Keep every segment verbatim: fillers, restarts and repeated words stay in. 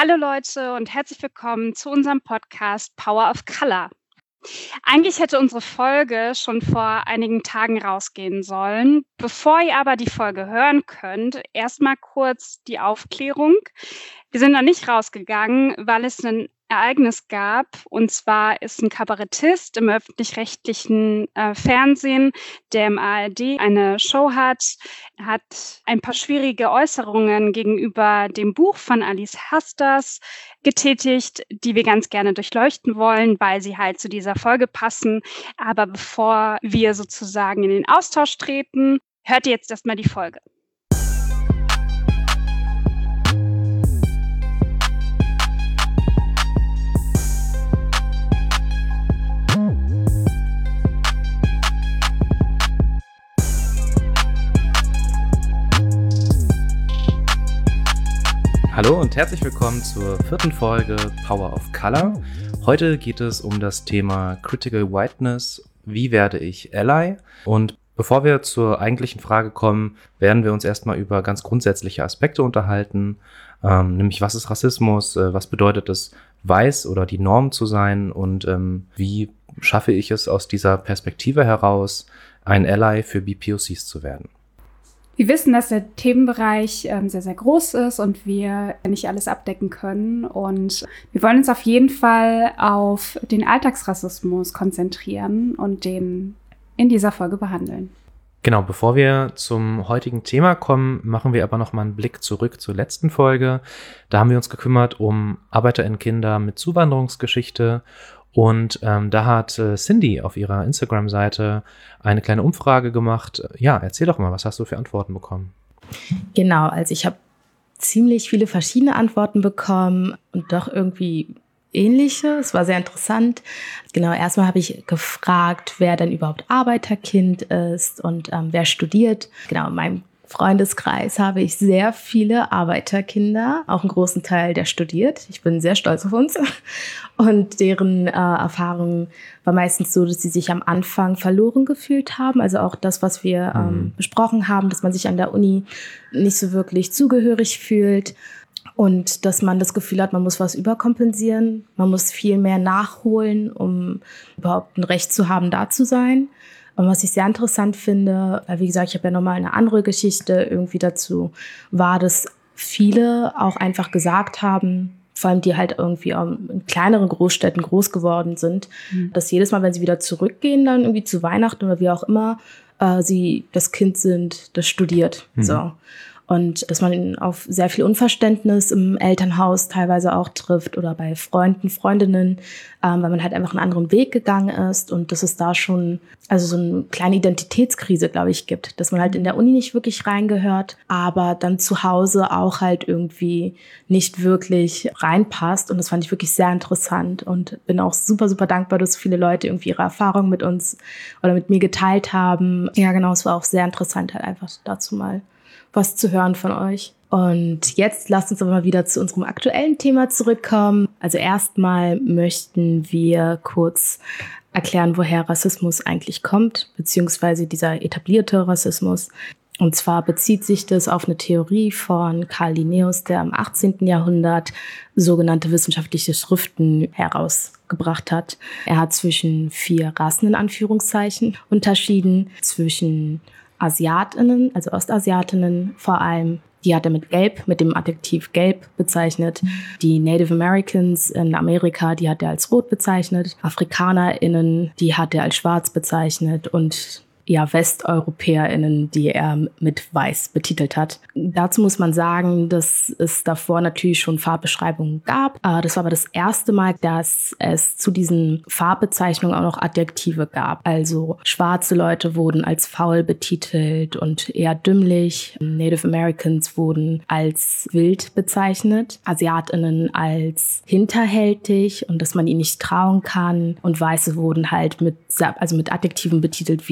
Hallo Leute und herzlich willkommen zu unserem Podcast Power of Color. Eigentlich hätte unsere Folge schon vor einigen Tagen rausgehen sollen. Bevor ihr aber die Folge hören könnt, erstmal kurz die Aufklärung. Wir sind noch nicht rausgegangen, weil es ein Ereignis gab. Und zwar ist ein Kabarettist im öffentlich-rechtlichen äh, Fernsehen, der im A R D eine Show hat, hat ein paar schwierige Äußerungen gegenüber dem Buch von Alice Hasters getätigt, die wir ganz gerne durchleuchten wollen, weil sie halt zu dieser Folge passen. Aber bevor wir sozusagen in den Austausch treten, hört ihr jetzt erstmal die Folge. Hallo und herzlich willkommen zur vierten Folge Power of Color. Heute geht es um das Thema Critical Whiteness. Wie werde ich Ally? Und bevor wir zur eigentlichen Frage kommen, werden wir uns erstmal über ganz grundsätzliche Aspekte unterhalten, ähm, nämlich was ist Rassismus, äh, was bedeutet es, weiß oder die Norm zu sein und ähm, wie schaffe ich es aus dieser Perspektive heraus, ein Ally für B P O Cs zu werden. Wir wissen, dass der Themenbereich ähm, sehr, sehr groß ist und wir nicht alles abdecken können. Und wir wollen uns auf jeden Fall auf den Alltagsrassismus konzentrieren und den in dieser Folge behandeln. Genau, bevor wir zum heutigen Thema kommen, machen wir aber noch mal einen Blick zurück zur letzten Folge. Da haben wir uns gekümmert um ArbeiterInnen-Kinder mit Zuwanderungsgeschichte. Und ähm, da hat äh, Cindy auf ihrer Instagram-Seite eine kleine Umfrage gemacht. Ja, erzähl doch mal, was hast du für Antworten bekommen? Genau, also ich habe ziemlich viele verschiedene Antworten bekommen und doch irgendwie ähnliche. Es war sehr interessant. Genau, erstmal habe ich gefragt, wer denn überhaupt Arbeiterkind ist und ähm, wer studiert. Genau, in meinem Freundeskreis habe ich sehr viele Arbeiterkinder, auch einen großen Teil, der studiert. Ich bin sehr stolz auf uns. Und deren äh, Erfahrung war meistens so, dass sie sich am Anfang verloren gefühlt haben. Also auch das, was wir ähm, mhm. besprochen haben, dass man sich an der Uni nicht so wirklich zugehörig fühlt. Und dass man das Gefühl hat, man muss was überkompensieren. Man muss viel mehr nachholen, um überhaupt ein Recht zu haben, da zu sein. Und was ich sehr interessant finde, wie gesagt, ich habe ja nochmal eine andere Geschichte irgendwie dazu, war, dass viele auch einfach gesagt haben, vor allem die halt irgendwie in kleineren Großstädten groß geworden sind, mhm. dass jedes Mal, wenn sie wieder zurückgehen, dann irgendwie zu Weihnachten oder wie auch immer, äh, sie das Kind sind, das studiert. Mhm. So. Und dass man auf sehr viel Unverständnis im Elternhaus teilweise auch trifft oder bei Freunden, Freundinnen, ähm, weil man halt einfach einen anderen Weg gegangen ist und dass es da schon also so eine kleine Identitätskrise, glaube ich, gibt, dass man halt in der Uni nicht wirklich reingehört, aber dann zu Hause auch halt irgendwie nicht wirklich reinpasst. Und das fand ich wirklich sehr interessant und bin auch super, super dankbar, dass viele Leute irgendwie ihre Erfahrungen mit uns oder mit mir geteilt haben. Ja, genau, es war auch sehr interessant, halt einfach dazu mal was zu hören von euch. Und jetzt lasst uns aber mal wieder zu unserem aktuellen Thema zurückkommen. Also erstmal möchten wir kurz erklären, woher Rassismus eigentlich kommt, beziehungsweise dieser etablierte Rassismus. Und zwar bezieht sich das auf eine Theorie von Carl Linnaeus, der im achtzehnten Jahrhundert sogenannte wissenschaftliche Schriften herausgebracht hat. Er hat zwischen vier Rassen in Anführungszeichen unterschieden, zwischen AsiatInnen, also Ostasiatinnen vor allem, die hat er mit Gelb, mit dem Adjektiv Gelb bezeichnet. Die Native Americans in Amerika, die hat er als Rot bezeichnet. AfrikanerInnen, die hat er als Schwarz bezeichnet und ja, WesteuropäerInnen, die er mit Weiß betitelt hat. Dazu muss man sagen, dass es davor natürlich schon Farbbeschreibungen gab. Das war aber das erste Mal, dass es zu diesen Farbbezeichnungen auch noch Adjektive gab. Also schwarze Leute wurden als faul betitelt und eher dümmlich. Native Americans wurden als wild bezeichnet. AsiatInnen als hinterhältig und dass man ihnen nicht trauen kann. Und Weiße wurden halt mit, also mit Adjektiven betitelt wie reich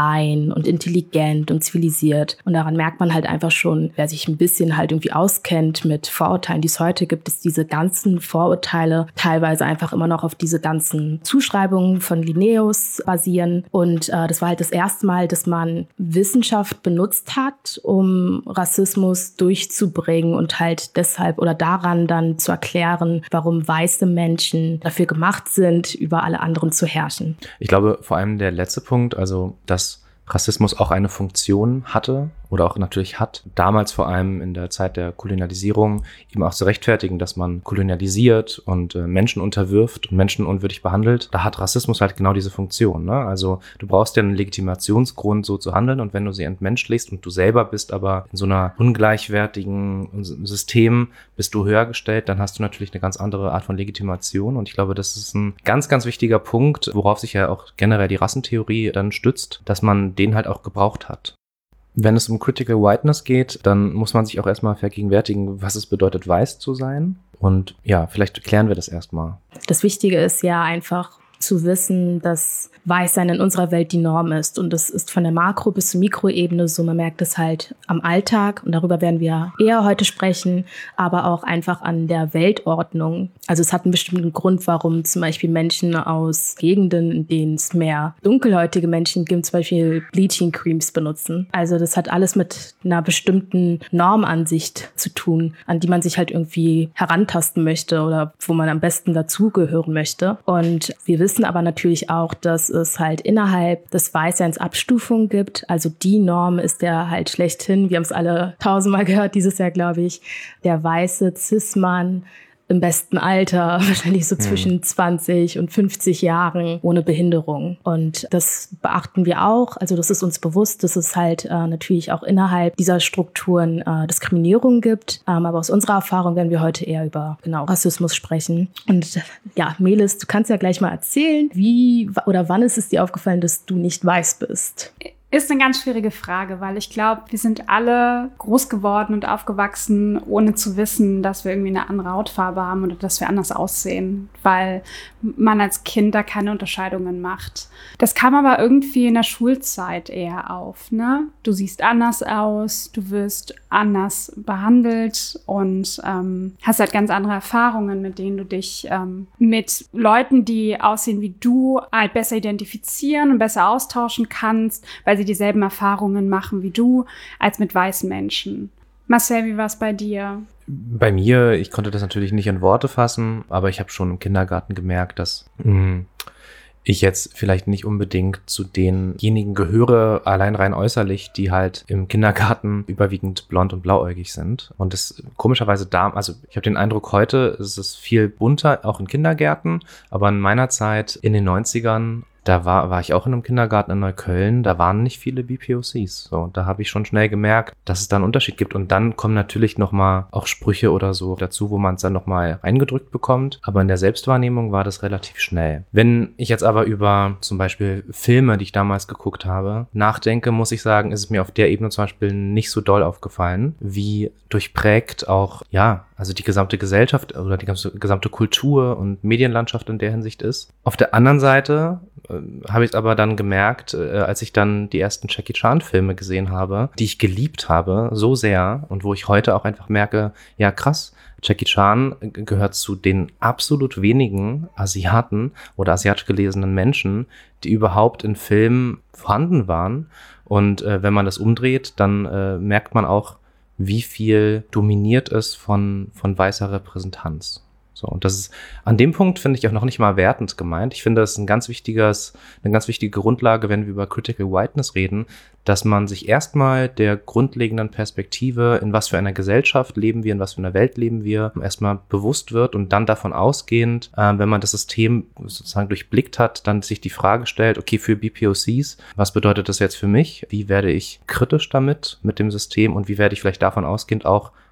rein und intelligent und zivilisiert. Und daran merkt man halt einfach schon, wer sich ein bisschen halt irgendwie auskennt mit Vorurteilen, die es heute gibt, ist diese ganzen Vorurteile teilweise einfach immer noch auf diese ganzen Zuschreibungen von Linnaeus basieren. Und äh, das war halt das erste Mal, dass man Wissenschaft benutzt hat, um Rassismus durchzubringen und halt deshalb oder daran dann zu erklären, warum weiße Menschen dafür gemacht sind, über alle anderen zu herrschen. Ich glaube, vor allem der letzte Punkt, also dass Rassismus auch eine Funktion hatte oder auch natürlich hat, damals vor allem in der Zeit der Kolonialisierung eben auch zu rechtfertigen, dass man kolonialisiert und äh, Menschen unterwirft und Menschen unwürdig behandelt. Da hat Rassismus halt genau diese Funktion, ne? Also du brauchst ja einen Legitimationsgrund, so zu handeln, und wenn du sie entmenschlichst und du selber bist aber in so einer ungleichwertigen System, bist du höher gestellt, dann hast du natürlich eine ganz andere Art von Legitimation, und ich glaube, das ist ein ganz, ganz wichtiger Punkt, worauf sich ja auch generell die Rassentheorie dann stützt, dass man den halt auch gebraucht hat. Wenn es um Critical Whiteness geht, dann muss man sich auch erstmal vergegenwärtigen, was es bedeutet, weiß zu sein. Und ja, vielleicht klären wir das erstmal. Das Wichtige ist ja einfach zu wissen, dass Weißsein in unserer Welt die Norm ist. Und das ist von der Makro- bis zur Mikroebene so. Man merkt es halt am Alltag, und darüber werden wir eher heute sprechen, aber auch einfach an der Weltordnung. Also es hat einen bestimmten Grund, warum zum Beispiel Menschen aus Gegenden, in denen es mehr dunkelhäutige Menschen gibt, zum Beispiel Bleaching Creams benutzen. Also das hat alles mit einer bestimmten Normansicht zu tun, an die man sich halt irgendwie herantasten möchte oder wo man am besten dazugehören möchte. Und wir wissen aber natürlich auch, dass es halt innerhalb des Weißseins Abstufungen gibt. Also die Norm ist der halt schlechthin, wir haben es alle tausendmal gehört dieses Jahr, glaube ich, der weiße Cis-Mann im besten Alter, wahrscheinlich so zwischen hm. zwanzig und fünfzig Jahren ohne Behinderung. Und das beachten wir auch. Also das ist uns bewusst, dass es halt äh, natürlich auch innerhalb dieser Strukturen äh, Diskriminierung gibt. Ähm, aber aus unserer Erfahrung werden wir heute eher über genau Rassismus sprechen. Und ja, Melis, du kannst ja gleich mal erzählen, wie oder wann ist es dir aufgefallen, dass du nicht weiß bist? Ist eine ganz schwierige Frage, weil ich glaube, wir sind alle groß geworden und aufgewachsen, ohne zu wissen, dass wir irgendwie eine andere Hautfarbe haben oder dass wir anders aussehen, weil man als Kind da keine Unterscheidungen macht. Das kam aber irgendwie in der Schulzeit eher auf, ne? Du siehst anders aus, du wirst anders behandelt und ähm, hast halt ganz andere Erfahrungen, mit denen du dich ähm, mit Leuten, die aussehen wie du, halt besser identifizieren und besser austauschen kannst, weil sie dieselben Erfahrungen machen wie du, als mit weißen Menschen. Marcel, wie war es bei dir? Bei mir, ich konnte das natürlich nicht in Worte fassen, aber ich habe schon im Kindergarten gemerkt, dass mh, ich jetzt vielleicht nicht unbedingt zu denjenigen gehöre, allein rein äußerlich, die halt im Kindergarten überwiegend blond und blauäugig sind. Und das komischerweise da, also ich habe den Eindruck, heute ist es viel bunter, auch in Kindergärten, aber in meiner Zeit in den neunzigern, da war, war ich auch in einem Kindergarten in Neukölln, da waren nicht viele B P O Cs. So, da habe ich schon schnell gemerkt, dass es da einen Unterschied gibt. Und dann kommen natürlich nochmal auch Sprüche oder so dazu, wo man es dann nochmal eingedrückt bekommt. Aber in der Selbstwahrnehmung war das relativ schnell. Wenn ich jetzt aber über zum Beispiel Filme, die ich damals geguckt habe, nachdenke, muss ich sagen, ist es mir auf der Ebene zum Beispiel nicht so doll aufgefallen, wie durchprägt auch, ja, also die gesamte Gesellschaft oder die gesamte Kultur und Medienlandschaft in der Hinsicht ist. Auf der anderen Seite habe ich es aber dann gemerkt, äh, als ich dann die ersten Jackie Chan Filme gesehen habe, die ich geliebt habe, so sehr, und wo ich heute auch einfach merke, ja krass, Jackie Chan gehört zu den absolut wenigen Asiaten oder asiatisch gelesenen Menschen, die überhaupt in Filmen vorhanden waren. Und äh, wenn man das umdreht, dann äh, merkt man auch, wie viel dominiert ist von, von weißer Repräsentanz. So, und das ist an dem Punkt, finde ich, auch noch nicht mal wertend gemeint. Ich finde, das ist ein ganz wichtiges, eine ganz wichtige Grundlage, wenn wir über Critical Whiteness reden, dass man sich erstmal der grundlegenden Perspektive, in was für einer Gesellschaft leben wir, in was für einer Welt leben wir, erstmal bewusst wird und dann davon ausgehend, äh, wenn man das System sozusagen durchblickt hat, dann sich die Frage stellt, okay, für B P O Cs, was bedeutet das jetzt für mich? Wie werde ich kritisch damit, mit dem System, und wie werde ich vielleicht davon ausgehend auch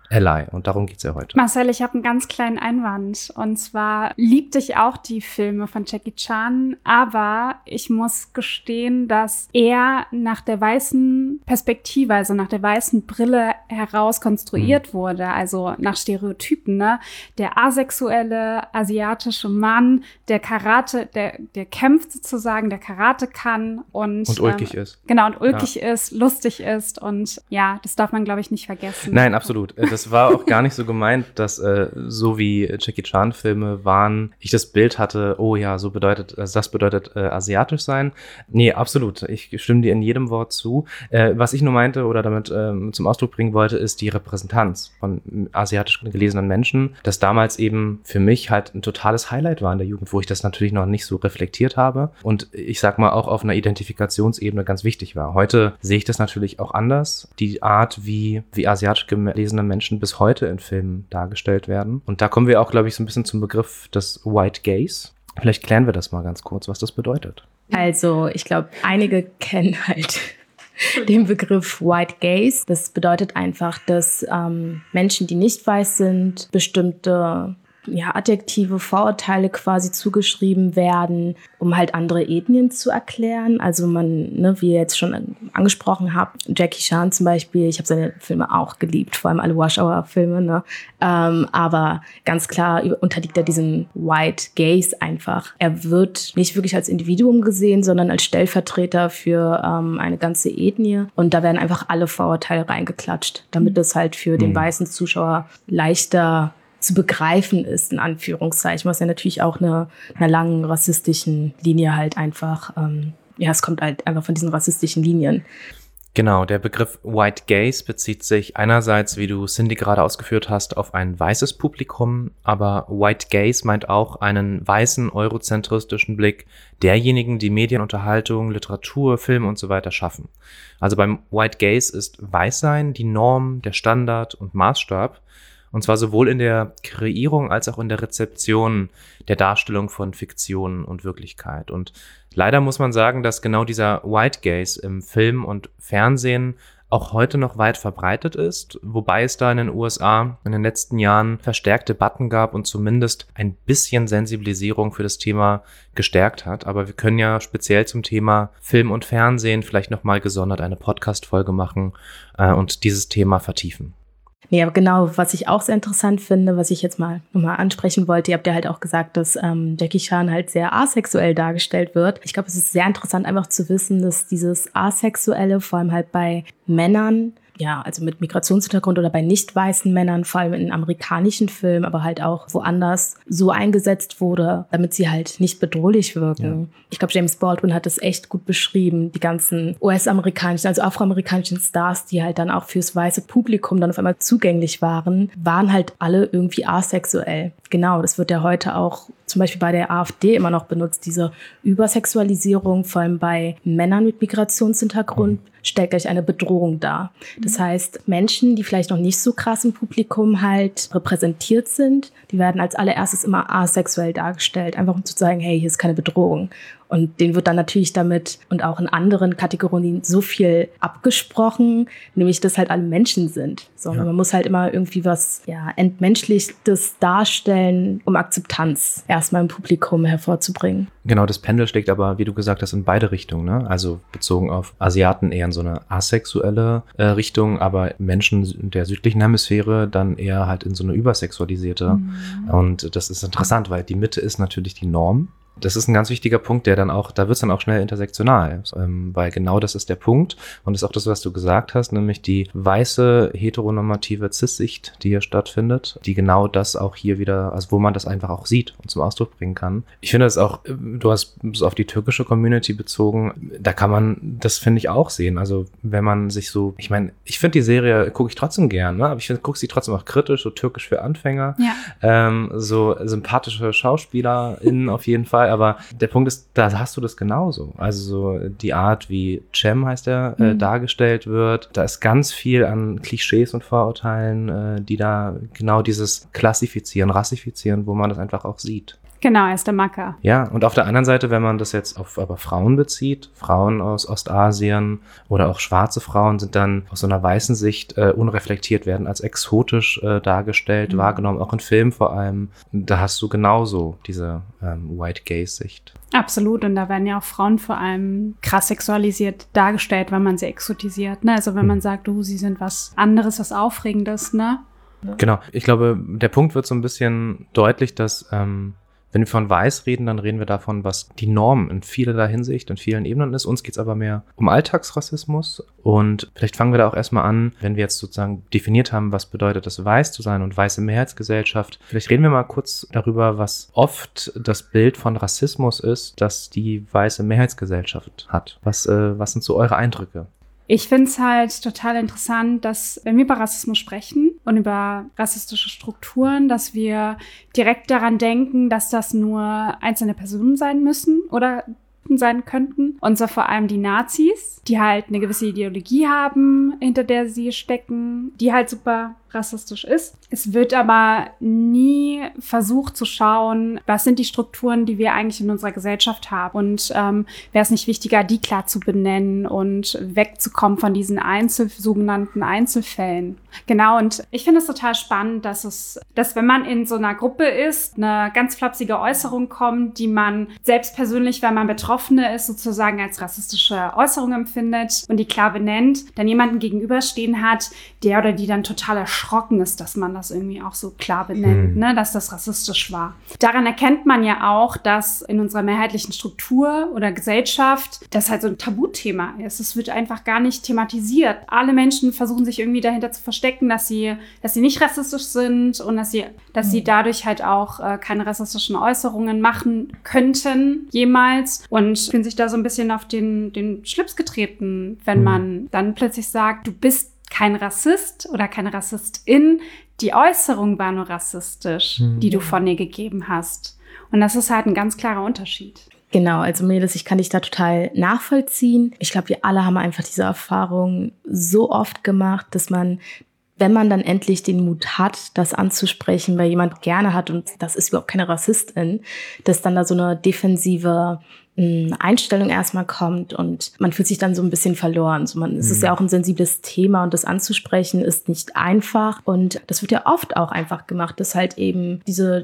Ally. Und darum geht's ja heute. Marcel, ich habe einen ganz kleinen Einwand. Und zwar liebte ich auch die Filme von Jackie Chan, aber ich muss gestehen, dass er nach der weißen Perspektive, also nach der weißen Brille heraus konstruiert hm. wurde, also nach Stereotypen, ne? Der asexuelle asiatische Mann, der Karate, der, der kämpft sozusagen, der Karate kann und Und ulkig ähm, ist. Genau, und ulkig ja. ist, lustig ist und ja, das darf man, glaube ich, nicht vergessen. Nein, absolut. Das war auch gar nicht so gemeint, dass äh, so wie Jackie Chan-Filme waren, ich das Bild hatte, oh ja, so bedeutet, also das bedeutet äh, asiatisch sein. Nee, absolut. Ich stimme dir in jedem Wort zu. Äh, was ich nur meinte oder damit ähm, zum Ausdruck bringen wollte, ist die Repräsentanz von asiatisch gelesenen Menschen, das damals eben für mich halt ein totales Highlight war in der Jugend, wo ich das natürlich noch nicht so reflektiert habe und ich sag mal auch auf einer Identifikationsebene ganz wichtig war. Heute sehe ich das natürlich auch anders. Die Art, wie, wie asiatisch gelesene Menschen bis heute in Filmen dargestellt werden. Und da kommen wir auch, glaube ich, so ein bisschen zum Begriff des White Gaze. Vielleicht klären wir das mal ganz kurz, was das bedeutet. Also, ich glaube, einige kennen halt den Begriff White Gaze. Das bedeutet einfach, dass ähm, Menschen, die nicht weiß sind, bestimmte ja, Adjektive, Vorurteile quasi zugeschrieben werden, um halt andere Ethnien zu erklären. Also man, ne, wie ihr jetzt schon angesprochen habt, Jackie Chan zum Beispiel, ich habe seine Filme auch geliebt, vor allem alle Rush-Hour-Filme, ne? Ähm, aber ganz klar unterliegt er diesem White Gaze einfach. Er wird nicht wirklich als Individuum gesehen, sondern als Stellvertreter für ähm, eine ganze Ethnie. Und da werden einfach alle Vorurteile reingeklatscht, damit es halt für den mhm. weißen Zuschauer leichter zu begreifen ist, in Anführungszeichen, was ja natürlich auch eine, einer langen rassistischen Linie halt einfach, ähm, ja, es kommt halt einfach von diesen rassistischen Linien. Genau, der Begriff White Gaze bezieht sich einerseits, wie du Cindy gerade ausgeführt hast, auf ein weißes Publikum, aber White Gaze meint auch einen weißen, eurozentristischen Blick derjenigen, die Medienunterhaltung, Literatur, Film und so weiter schaffen. Also beim White Gaze ist Weißsein die Norm, der Standard und Maßstab. Und zwar sowohl in der Kreierung als auch in der Rezeption der Darstellung von Fiktion und Wirklichkeit. Und leider muss man sagen, dass genau dieser White Gaze im Film und Fernsehen auch heute noch weit verbreitet ist, wobei es da in den U S A in den letzten Jahren verstärkte Debatten gab und zumindest ein bisschen Sensibilisierung für das Thema gestärkt hat. Aber wir können ja speziell zum Thema Film und Fernsehen vielleicht nochmal gesondert eine Podcast-Folge machen äh, und dieses Thema vertiefen. Nee, aber genau, was ich auch sehr interessant finde, was ich jetzt mal nochmal ansprechen wollte, ihr habt ja halt auch gesagt, dass ähm, Jackie Chan halt sehr asexuell dargestellt wird. Ich glaube, es ist sehr interessant einfach zu wissen, dass dieses Asexuelle vor allem halt bei Männern, ja, also mit Migrationshintergrund oder bei nicht weißen Männern, vor allem in amerikanischen Filmen, aber halt auch woanders so eingesetzt wurde, damit sie halt nicht bedrohlich wirken. Ja. Ich glaube, James Baldwin hat das echt gut beschrieben, die ganzen U S-amerikanischen, also afroamerikanischen Stars, die halt dann auch fürs weiße Publikum dann auf einmal zugänglich waren, waren halt alle irgendwie asexuell. Genau, das wird ja heute auch zum Beispiel bei der AfD immer noch benutzt, diese Übersexualisierung, vor allem bei Männern mit Migrationshintergrund, stellt gleich eine Bedrohung dar. Das heißt, Menschen, die vielleicht noch nicht so krass im Publikum halt repräsentiert sind, die werden als allererstes immer asexuell dargestellt, einfach um zu sagen, hey, hier ist keine Bedrohung. Und denen wird dann natürlich damit und auch in anderen Kategorien so viel abgesprochen, nämlich, dass halt alle Menschen sind. So, ja. Man muss halt immer irgendwie was ja, Entmenschlichtes darstellen, um Akzeptanz erstmal im Publikum hervorzubringen. Genau, das Pendel schlägt aber, wie du gesagt hast, in beide Richtungen, ne? Also bezogen auf Asiaten eher in so eine asexuelle äh, Richtung, aber Menschen der südlichen Hemisphäre dann eher halt in so eine übersexualisierte. Mhm. Und das ist interessant, weil die Mitte ist natürlich die Norm. Das ist ein ganz wichtiger Punkt, der dann auch, da wird es dann auch schnell intersektional, ähm, weil genau das ist der Punkt und das ist auch das, was du gesagt hast, nämlich die weiße heteronormative Cis-Sicht, die hier stattfindet, die genau das auch hier wieder, also wo man das einfach auch sieht und zum Ausdruck bringen kann. Ich finde es auch, du hast es auf die türkische Community bezogen, da kann man, das finde ich auch sehen, also wenn man sich so, ich meine, ich finde die Serie, gucke ich trotzdem gern, ne? Aber ich finde, gucke sie trotzdem auch kritisch, so türkisch für Anfänger, ja. ähm, so sympathische SchauspielerInnen auf jeden Fall. Aber der Punkt ist, da hast du das genauso. Also so die Art, wie Cem heißt er, mhm. äh, dargestellt wird, da ist ganz viel an Klischees und Vorurteilen, äh, die da genau dieses Klassifizieren, Rassifizieren, wo man das einfach auch sieht. Genau, er ist der Macker. Ja, und auf der anderen Seite, wenn man das jetzt auf aber Frauen bezieht, Frauen aus Ostasien oder auch schwarze Frauen sind dann aus so einer weißen Sicht äh, unreflektiert, werden als exotisch äh, dargestellt, mhm. wahrgenommen, auch in Filmen vor allem. Da hast du genauso diese ähm, White-Gaze-Sicht. Absolut, und da werden ja auch Frauen vor allem krass sexualisiert dargestellt, wenn man sie exotisiert, ne? Also wenn mhm. man sagt, du, sie sind was anderes, was Aufregendes, ne? Genau, ich glaube, der Punkt wird so ein bisschen deutlich, dass ähm, wenn wir von Weiß reden, dann reden wir davon, was die Norm in vielerlei Hinsicht, in vielen Ebenen ist. Uns geht es aber mehr um Alltagsrassismus. Und vielleicht fangen wir da auch erstmal an, wenn wir jetzt sozusagen definiert haben, was bedeutet es, weiß zu sein und weiße Mehrheitsgesellschaft. Vielleicht reden wir mal kurz darüber, was oft das Bild von Rassismus ist, das die weiße Mehrheitsgesellschaft hat. Was, äh, was sind so eure Eindrücke? Ich finde es halt total interessant, dass, wenn wir über Rassismus sprechen und über rassistische Strukturen, dass wir direkt daran denken, dass das nur einzelne Personen sein müssen oder sein könnten. Und zwar vor allem die Nazis, die halt eine gewisse Ideologie haben, hinter der sie stecken, die halt super rassistisch ist. Es wird aber nie versucht zu schauen, was sind die Strukturen, die wir eigentlich in unserer Gesellschaft haben. Und ähm, wäre es nicht wichtiger, die klar zu benennen und wegzukommen von diesen Einzel- sogenannten Einzelfällen. Genau, und ich finde es total spannend, dass es, dass wenn man in so einer Gruppe ist, eine ganz flapsige Äußerung kommt, die man selbst persönlich, wenn man Betroffene ist, sozusagen als rassistische Äußerung empfindet und die klar benennt, dann jemanden gegenüberstehen hat, der oder die dann total erschrocken ist, dass man das irgendwie auch so klar benennt, mhm. ne, dass das rassistisch war. Daran erkennt man ja auch, dass in unserer mehrheitlichen Struktur oder Gesellschaft das halt so ein Tabuthema ist. Es wird einfach gar nicht thematisiert. Alle Menschen versuchen sich irgendwie dahinter zu verstecken, dass sie, dass sie nicht rassistisch sind und dass sie, dass mhm. sie dadurch halt auch äh, keine rassistischen Äußerungen machen könnten jemals und fühlen sich da so ein bisschen auf den, den Schlips getreten, wenn mhm. man dann plötzlich sagt, du bist kein Rassist oder keine Rassistin, die Äußerung war nur rassistisch, mhm. die du von dir gegeben hast. Und das ist halt ein ganz klarer Unterschied. Genau, also Mädels, ich kann dich da total nachvollziehen. Ich glaube, wir alle haben einfach diese Erfahrung so oft gemacht, dass man, wenn man dann endlich den Mut hat, das anzusprechen, weil jemand gerne hat und das ist überhaupt keine Rassistin, dass dann da so eine defensive Einstellung erstmal kommt und man fühlt sich dann so ein bisschen verloren. So man, mhm. Es ist ja auch ein sensibles Thema und das anzusprechen ist nicht einfach und das wird ja oft auch einfach gemacht, dass halt eben diese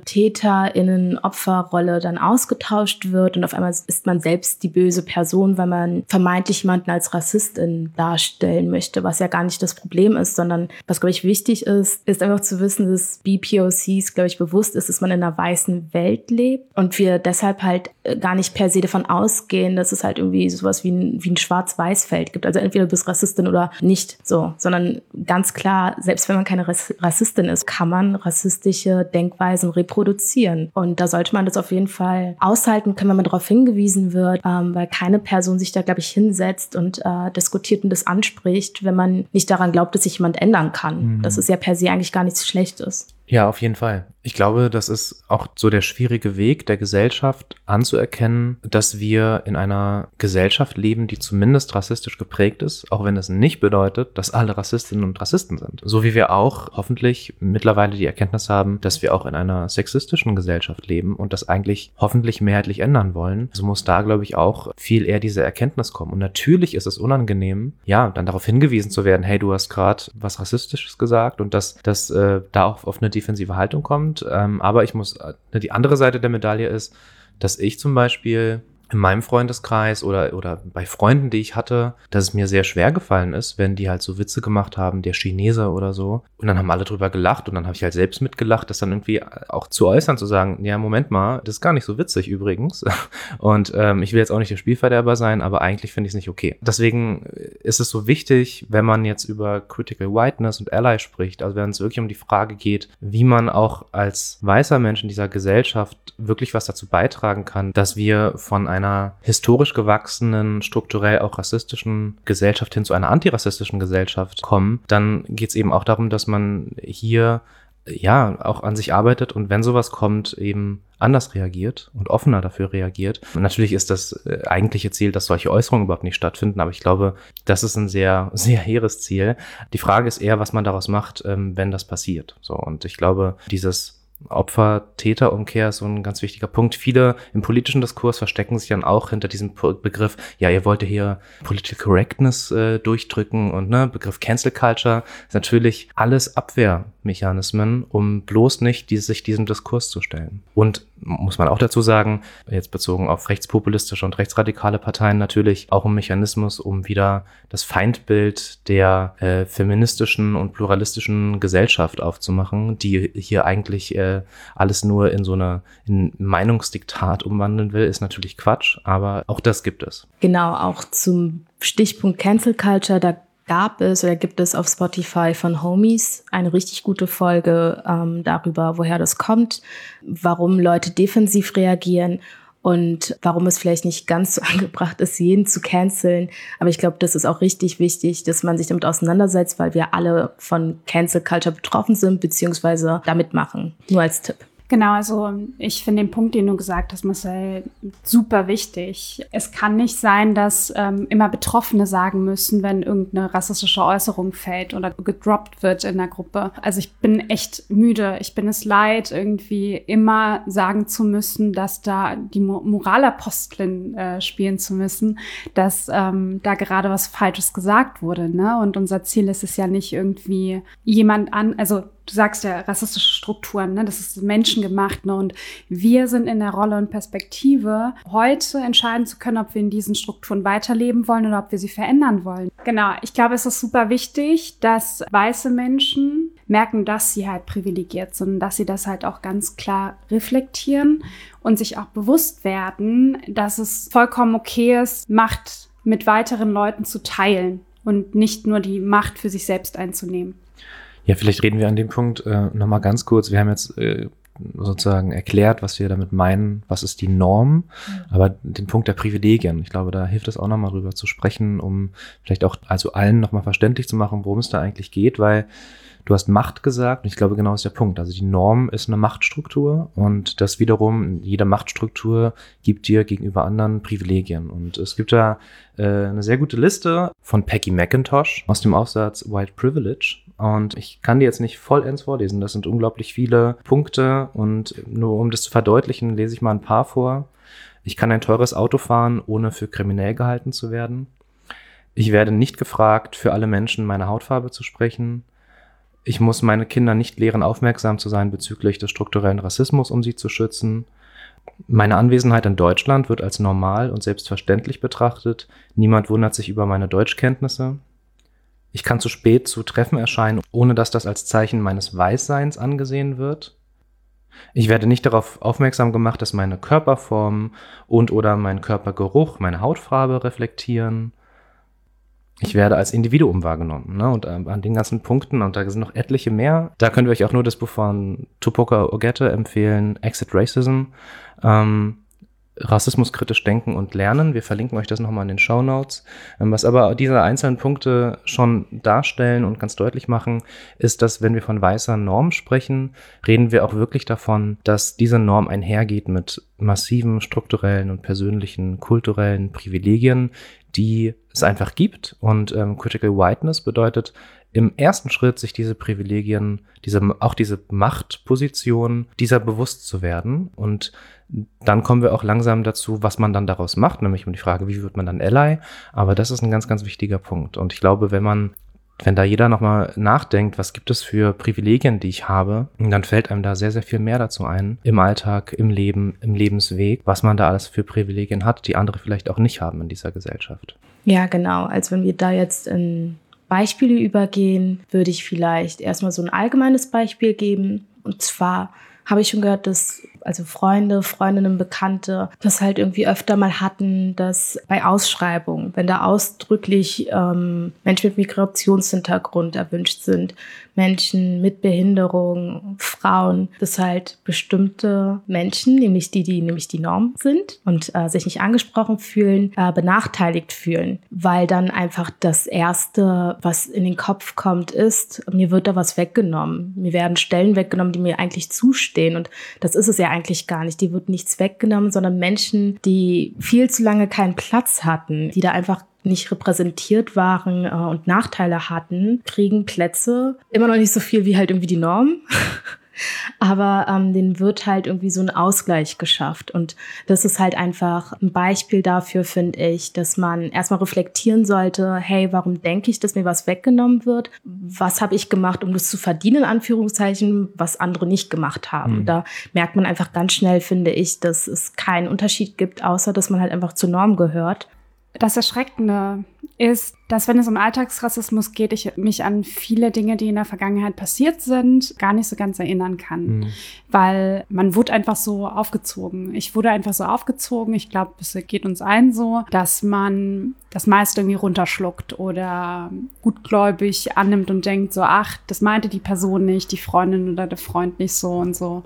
TäterInnen-Opferrolle dann ausgetauscht wird und auf einmal ist man selbst die böse Person, weil man vermeintlich jemanden als Rassistin darstellen möchte, was ja gar nicht das Problem ist, sondern was, glaube ich, wichtig ist, ist einfach zu wissen, dass B P O Cs, glaube ich, bewusst ist, dass man in einer weißen Welt lebt und wir deshalb halt gar nicht per se davon ausgehen, dass es halt irgendwie sowas wie ein, wie ein Schwarz-Weiß-Feld gibt. Also entweder du bist Rassistin oder nicht so, sondern ganz klar, selbst wenn man keine Rassistin ist, kann man rassistische Denkweisen reproduzieren. Und da sollte man das auf jeden Fall aushalten können, wenn man darauf hingewiesen wird, ähm, weil keine Person sich da, glaube ich, hinsetzt und äh, diskutiert und das anspricht, wenn man nicht daran glaubt, dass sich jemand ändern kann. Mhm. Das ist ja per se eigentlich gar nichts Schlechtes. Ja, auf jeden Fall. Ich glaube, das ist auch so der schwierige Weg der Gesellschaft anzuerkennen, dass wir in einer Gesellschaft leben, die zumindest rassistisch geprägt ist, auch wenn es nicht bedeutet, dass alle Rassistinnen und Rassisten sind. So wie wir auch hoffentlich mittlerweile die Erkenntnis haben, dass wir auch in einer sexistischen Gesellschaft leben und das eigentlich hoffentlich mehrheitlich ändern wollen. So muss da, glaube ich, auch viel eher diese Erkenntnis kommen. Und natürlich ist es unangenehm, ja, dann darauf hingewiesen zu werden, hey, du hast gerade was Rassistisches gesagt und dass das äh, da auch auf eine defensive Haltung kommt. Ähm, aber ich muss, äh, die andere Seite der Medaille ist, dass ich zum Beispiel in meinem Freundeskreis oder, oder bei Freunden, die ich hatte, dass es mir sehr schwer gefallen ist, wenn die halt so Witze gemacht haben, der Chinese oder so. Und dann haben alle drüber gelacht und dann habe ich halt selbst mitgelacht, das dann irgendwie auch zu äußern, zu sagen, ja, Moment mal, das ist gar nicht so witzig übrigens. Und ähm, ich will jetzt auch nicht der Spielverderber sein, aber eigentlich finde ich es nicht okay. Deswegen ist es so wichtig, wenn man jetzt über Critical Whiteness und Ally spricht, also wenn es wirklich um die Frage geht, wie man auch als weißer Mensch in dieser Gesellschaft wirklich was dazu beitragen kann, dass wir von einer historisch gewachsenen, strukturell auch rassistischen Gesellschaft hin zu einer antirassistischen Gesellschaft kommen, dann geht es eben auch darum, dass man hier ja auch an sich arbeitet und wenn sowas kommt, eben anders reagiert und offener dafür reagiert. Und natürlich ist das äh, eigentliche Ziel, dass solche Äußerungen überhaupt nicht stattfinden, aber ich glaube, das ist ein sehr, sehr hehres Ziel. Die Frage ist eher, was man daraus macht, ähm, wenn das passiert. So, und ich glaube, dieses Opfer-Täter-Umkehr ist so ein ganz wichtiger Punkt. Viele im politischen Diskurs verstecken sich dann auch hinter diesem Begriff, ja, ihr wollt hier Political Correctness äh, durchdrücken und ne, Begriff Cancel Culture ist natürlich alles Abwehrmechanismen, um bloß nicht die, sich diesem Diskurs zu stellen. Und muss man auch dazu sagen, jetzt bezogen auf rechtspopulistische und rechtsradikale Parteien natürlich auch ein Mechanismus, um wieder das Feindbild der äh, feministischen und pluralistischen Gesellschaft aufzumachen, die hier eigentlich äh, alles nur in so eine in Meinungsdiktat umwandeln will, ist natürlich Quatsch, aber auch das gibt es. Genau, auch zum Stichpunkt Cancel Culture, da gab es oder gibt es auf Spotify von Homies eine richtig gute Folge ähm, darüber, woher das kommt, warum Leute defensiv reagieren und warum es vielleicht nicht ganz so angebracht ist, jeden zu canceln. Aber ich glaube, das ist auch richtig wichtig, dass man sich damit auseinandersetzt, weil wir alle von Cancel Culture betroffen sind, beziehungsweise damit machen. Nur als Tipp. Genau, also ich finde den Punkt, den du gesagt hast, Marcel, super wichtig. Es kann nicht sein, dass ähm, immer Betroffene sagen müssen, wenn irgendeine rassistische Äußerung fällt oder gedroppt wird in der Gruppe. Also ich bin echt müde. Ich bin es leid, irgendwie immer sagen zu müssen, dass da die Mo- Moralapostelin äh, spielen zu müssen, dass ähm, da gerade was Falsches gesagt wurde, ne? Und unser Ziel ist es ja nicht irgendwie jemand an, also du sagst ja rassistische Strukturen, ne? Das ist menschengemacht, ne? Und wir sind in der Rolle und Perspektive, heute entscheiden zu können, ob wir in diesen Strukturen weiterleben wollen oder ob wir sie verändern wollen. Genau, ich glaube, es ist super wichtig, dass weiße Menschen merken, dass sie halt privilegiert sind, dass sie das halt auch ganz klar reflektieren und sich auch bewusst werden, dass es vollkommen okay ist, Macht mit weiteren Leuten zu teilen und nicht nur die Macht für sich selbst einzunehmen. Ja, vielleicht reden wir an dem Punkt äh, nochmal ganz kurz. Wir haben jetzt äh, sozusagen erklärt, was wir damit meinen, was ist die Norm, mhm. aber den Punkt der Privilegien, ich glaube, da hilft es auch nochmal drüber zu sprechen, um vielleicht auch also allen nochmal verständlich zu machen, worum es da eigentlich geht, weil du hast Macht gesagt und ich glaube, genau ist der Punkt. Also die Norm ist eine Machtstruktur und das wiederum, jede Machtstruktur gibt dir gegenüber anderen Privilegien. Und es gibt da äh, eine sehr gute Liste von Peggy McIntosh aus dem Aufsatz White Privilege. Und ich kann die jetzt nicht vollends vorlesen. Das sind unglaublich viele Punkte und nur um das zu verdeutlichen, lese ich mal ein paar vor. Ich kann ein teures Auto fahren, ohne für kriminell gehalten zu werden. Ich werde nicht gefragt, für alle Menschen meine Hautfarbe zu sprechen. Ich muss meine Kinder nicht lehren, aufmerksam zu sein bezüglich des strukturellen Rassismus, um sie zu schützen. Meine Anwesenheit in Deutschland wird als normal und selbstverständlich betrachtet. Niemand wundert sich über meine Deutschkenntnisse. Ich kann zu spät zu Treffen erscheinen, ohne dass das als Zeichen meines Weißseins angesehen wird. Ich werde nicht darauf aufmerksam gemacht, dass meine Körperform und oder mein Körpergeruch meine Hautfarbe reflektieren. Ich werde als Individuum wahrgenommen, ne? Und äh, an den ganzen Punkten, und da sind noch etliche mehr, da können wir euch auch nur das Buch von Tupoka Ogette empfehlen, Exit Racism, ähm, Rassismuskritisch denken und lernen. Wir verlinken euch das nochmal in den Shownotes. Ähm, was aber diese einzelnen Punkte schon darstellen und ganz deutlich machen, ist, dass wenn wir von weißer Norm sprechen, reden wir auch wirklich davon, dass diese Norm einhergeht mit massiven strukturellen und persönlichen, kulturellen Privilegien, die es einfach gibt. Und ähm, Critical Whiteness bedeutet im ersten Schritt, sich diese Privilegien, diese, auch diese Machtposition, dieser bewusst zu werden. Und dann kommen wir auch langsam dazu, was man dann daraus macht, nämlich um die Frage, wie wird man dann Ally? Aber das ist ein ganz, ganz wichtiger Punkt. Und ich glaube, wenn man, wenn da jeder nochmal nachdenkt, was gibt es für Privilegien, die ich habe, dann fällt einem da sehr, sehr viel mehr dazu ein, im Alltag, im Leben, im Lebensweg, was man da alles für Privilegien hat, die andere vielleicht auch nicht haben in dieser Gesellschaft. Ja, genau. Also wenn wir da jetzt in Beispiele übergehen, würde ich vielleicht erstmal so ein allgemeines Beispiel geben. Und zwar habe ich schon gehört, dass also Freunde, Freundinnen, Bekannte das halt irgendwie öfter mal hatten, dass bei Ausschreibungen, wenn da ausdrücklich ähm, Menschen mit Migrationshintergrund erwünscht sind, Menschen mit Behinderung, Frauen, dass halt bestimmte Menschen, nämlich die, die nämlich die Norm sind und äh, sich nicht angesprochen fühlen, äh, benachteiligt fühlen, weil dann einfach das Erste, was in den Kopf kommt, ist, mir wird da was weggenommen. Mir werden Stellen weggenommen, die mir eigentlich zustehen, und das ist es ja eigentlich gar nicht. Die wird nichts weggenommen, sondern Menschen, die viel zu lange keinen Platz hatten, die da einfach nicht repräsentiert waren äh, und Nachteile hatten, kriegen Plätze. Immer noch nicht so viel wie halt irgendwie die Norm. Aber ähm, denen wird halt irgendwie so ein Ausgleich geschafft. Und das ist halt einfach ein Beispiel dafür, finde ich, dass man erstmal reflektieren sollte, hey, warum denke ich, dass mir was weggenommen wird? Was habe ich gemacht, um das zu verdienen, in Anführungszeichen, was andere nicht gemacht haben? Mhm. Da merkt man einfach ganz schnell, finde ich, dass es keinen Unterschied gibt, außer dass man halt einfach zur Norm gehört. Das Erschreckende ist, dass wenn es um Alltagsrassismus geht, ich mich an viele Dinge, die in der Vergangenheit passiert sind, gar nicht so ganz erinnern kann. Mhm. Weil man wurde einfach so aufgezogen. Ich wurde einfach so aufgezogen. Ich glaube, es geht uns allen so, dass man das meiste irgendwie runterschluckt oder gutgläubig annimmt und denkt so, ach, das meinte die Person nicht, die Freundin oder der Freund nicht so und so.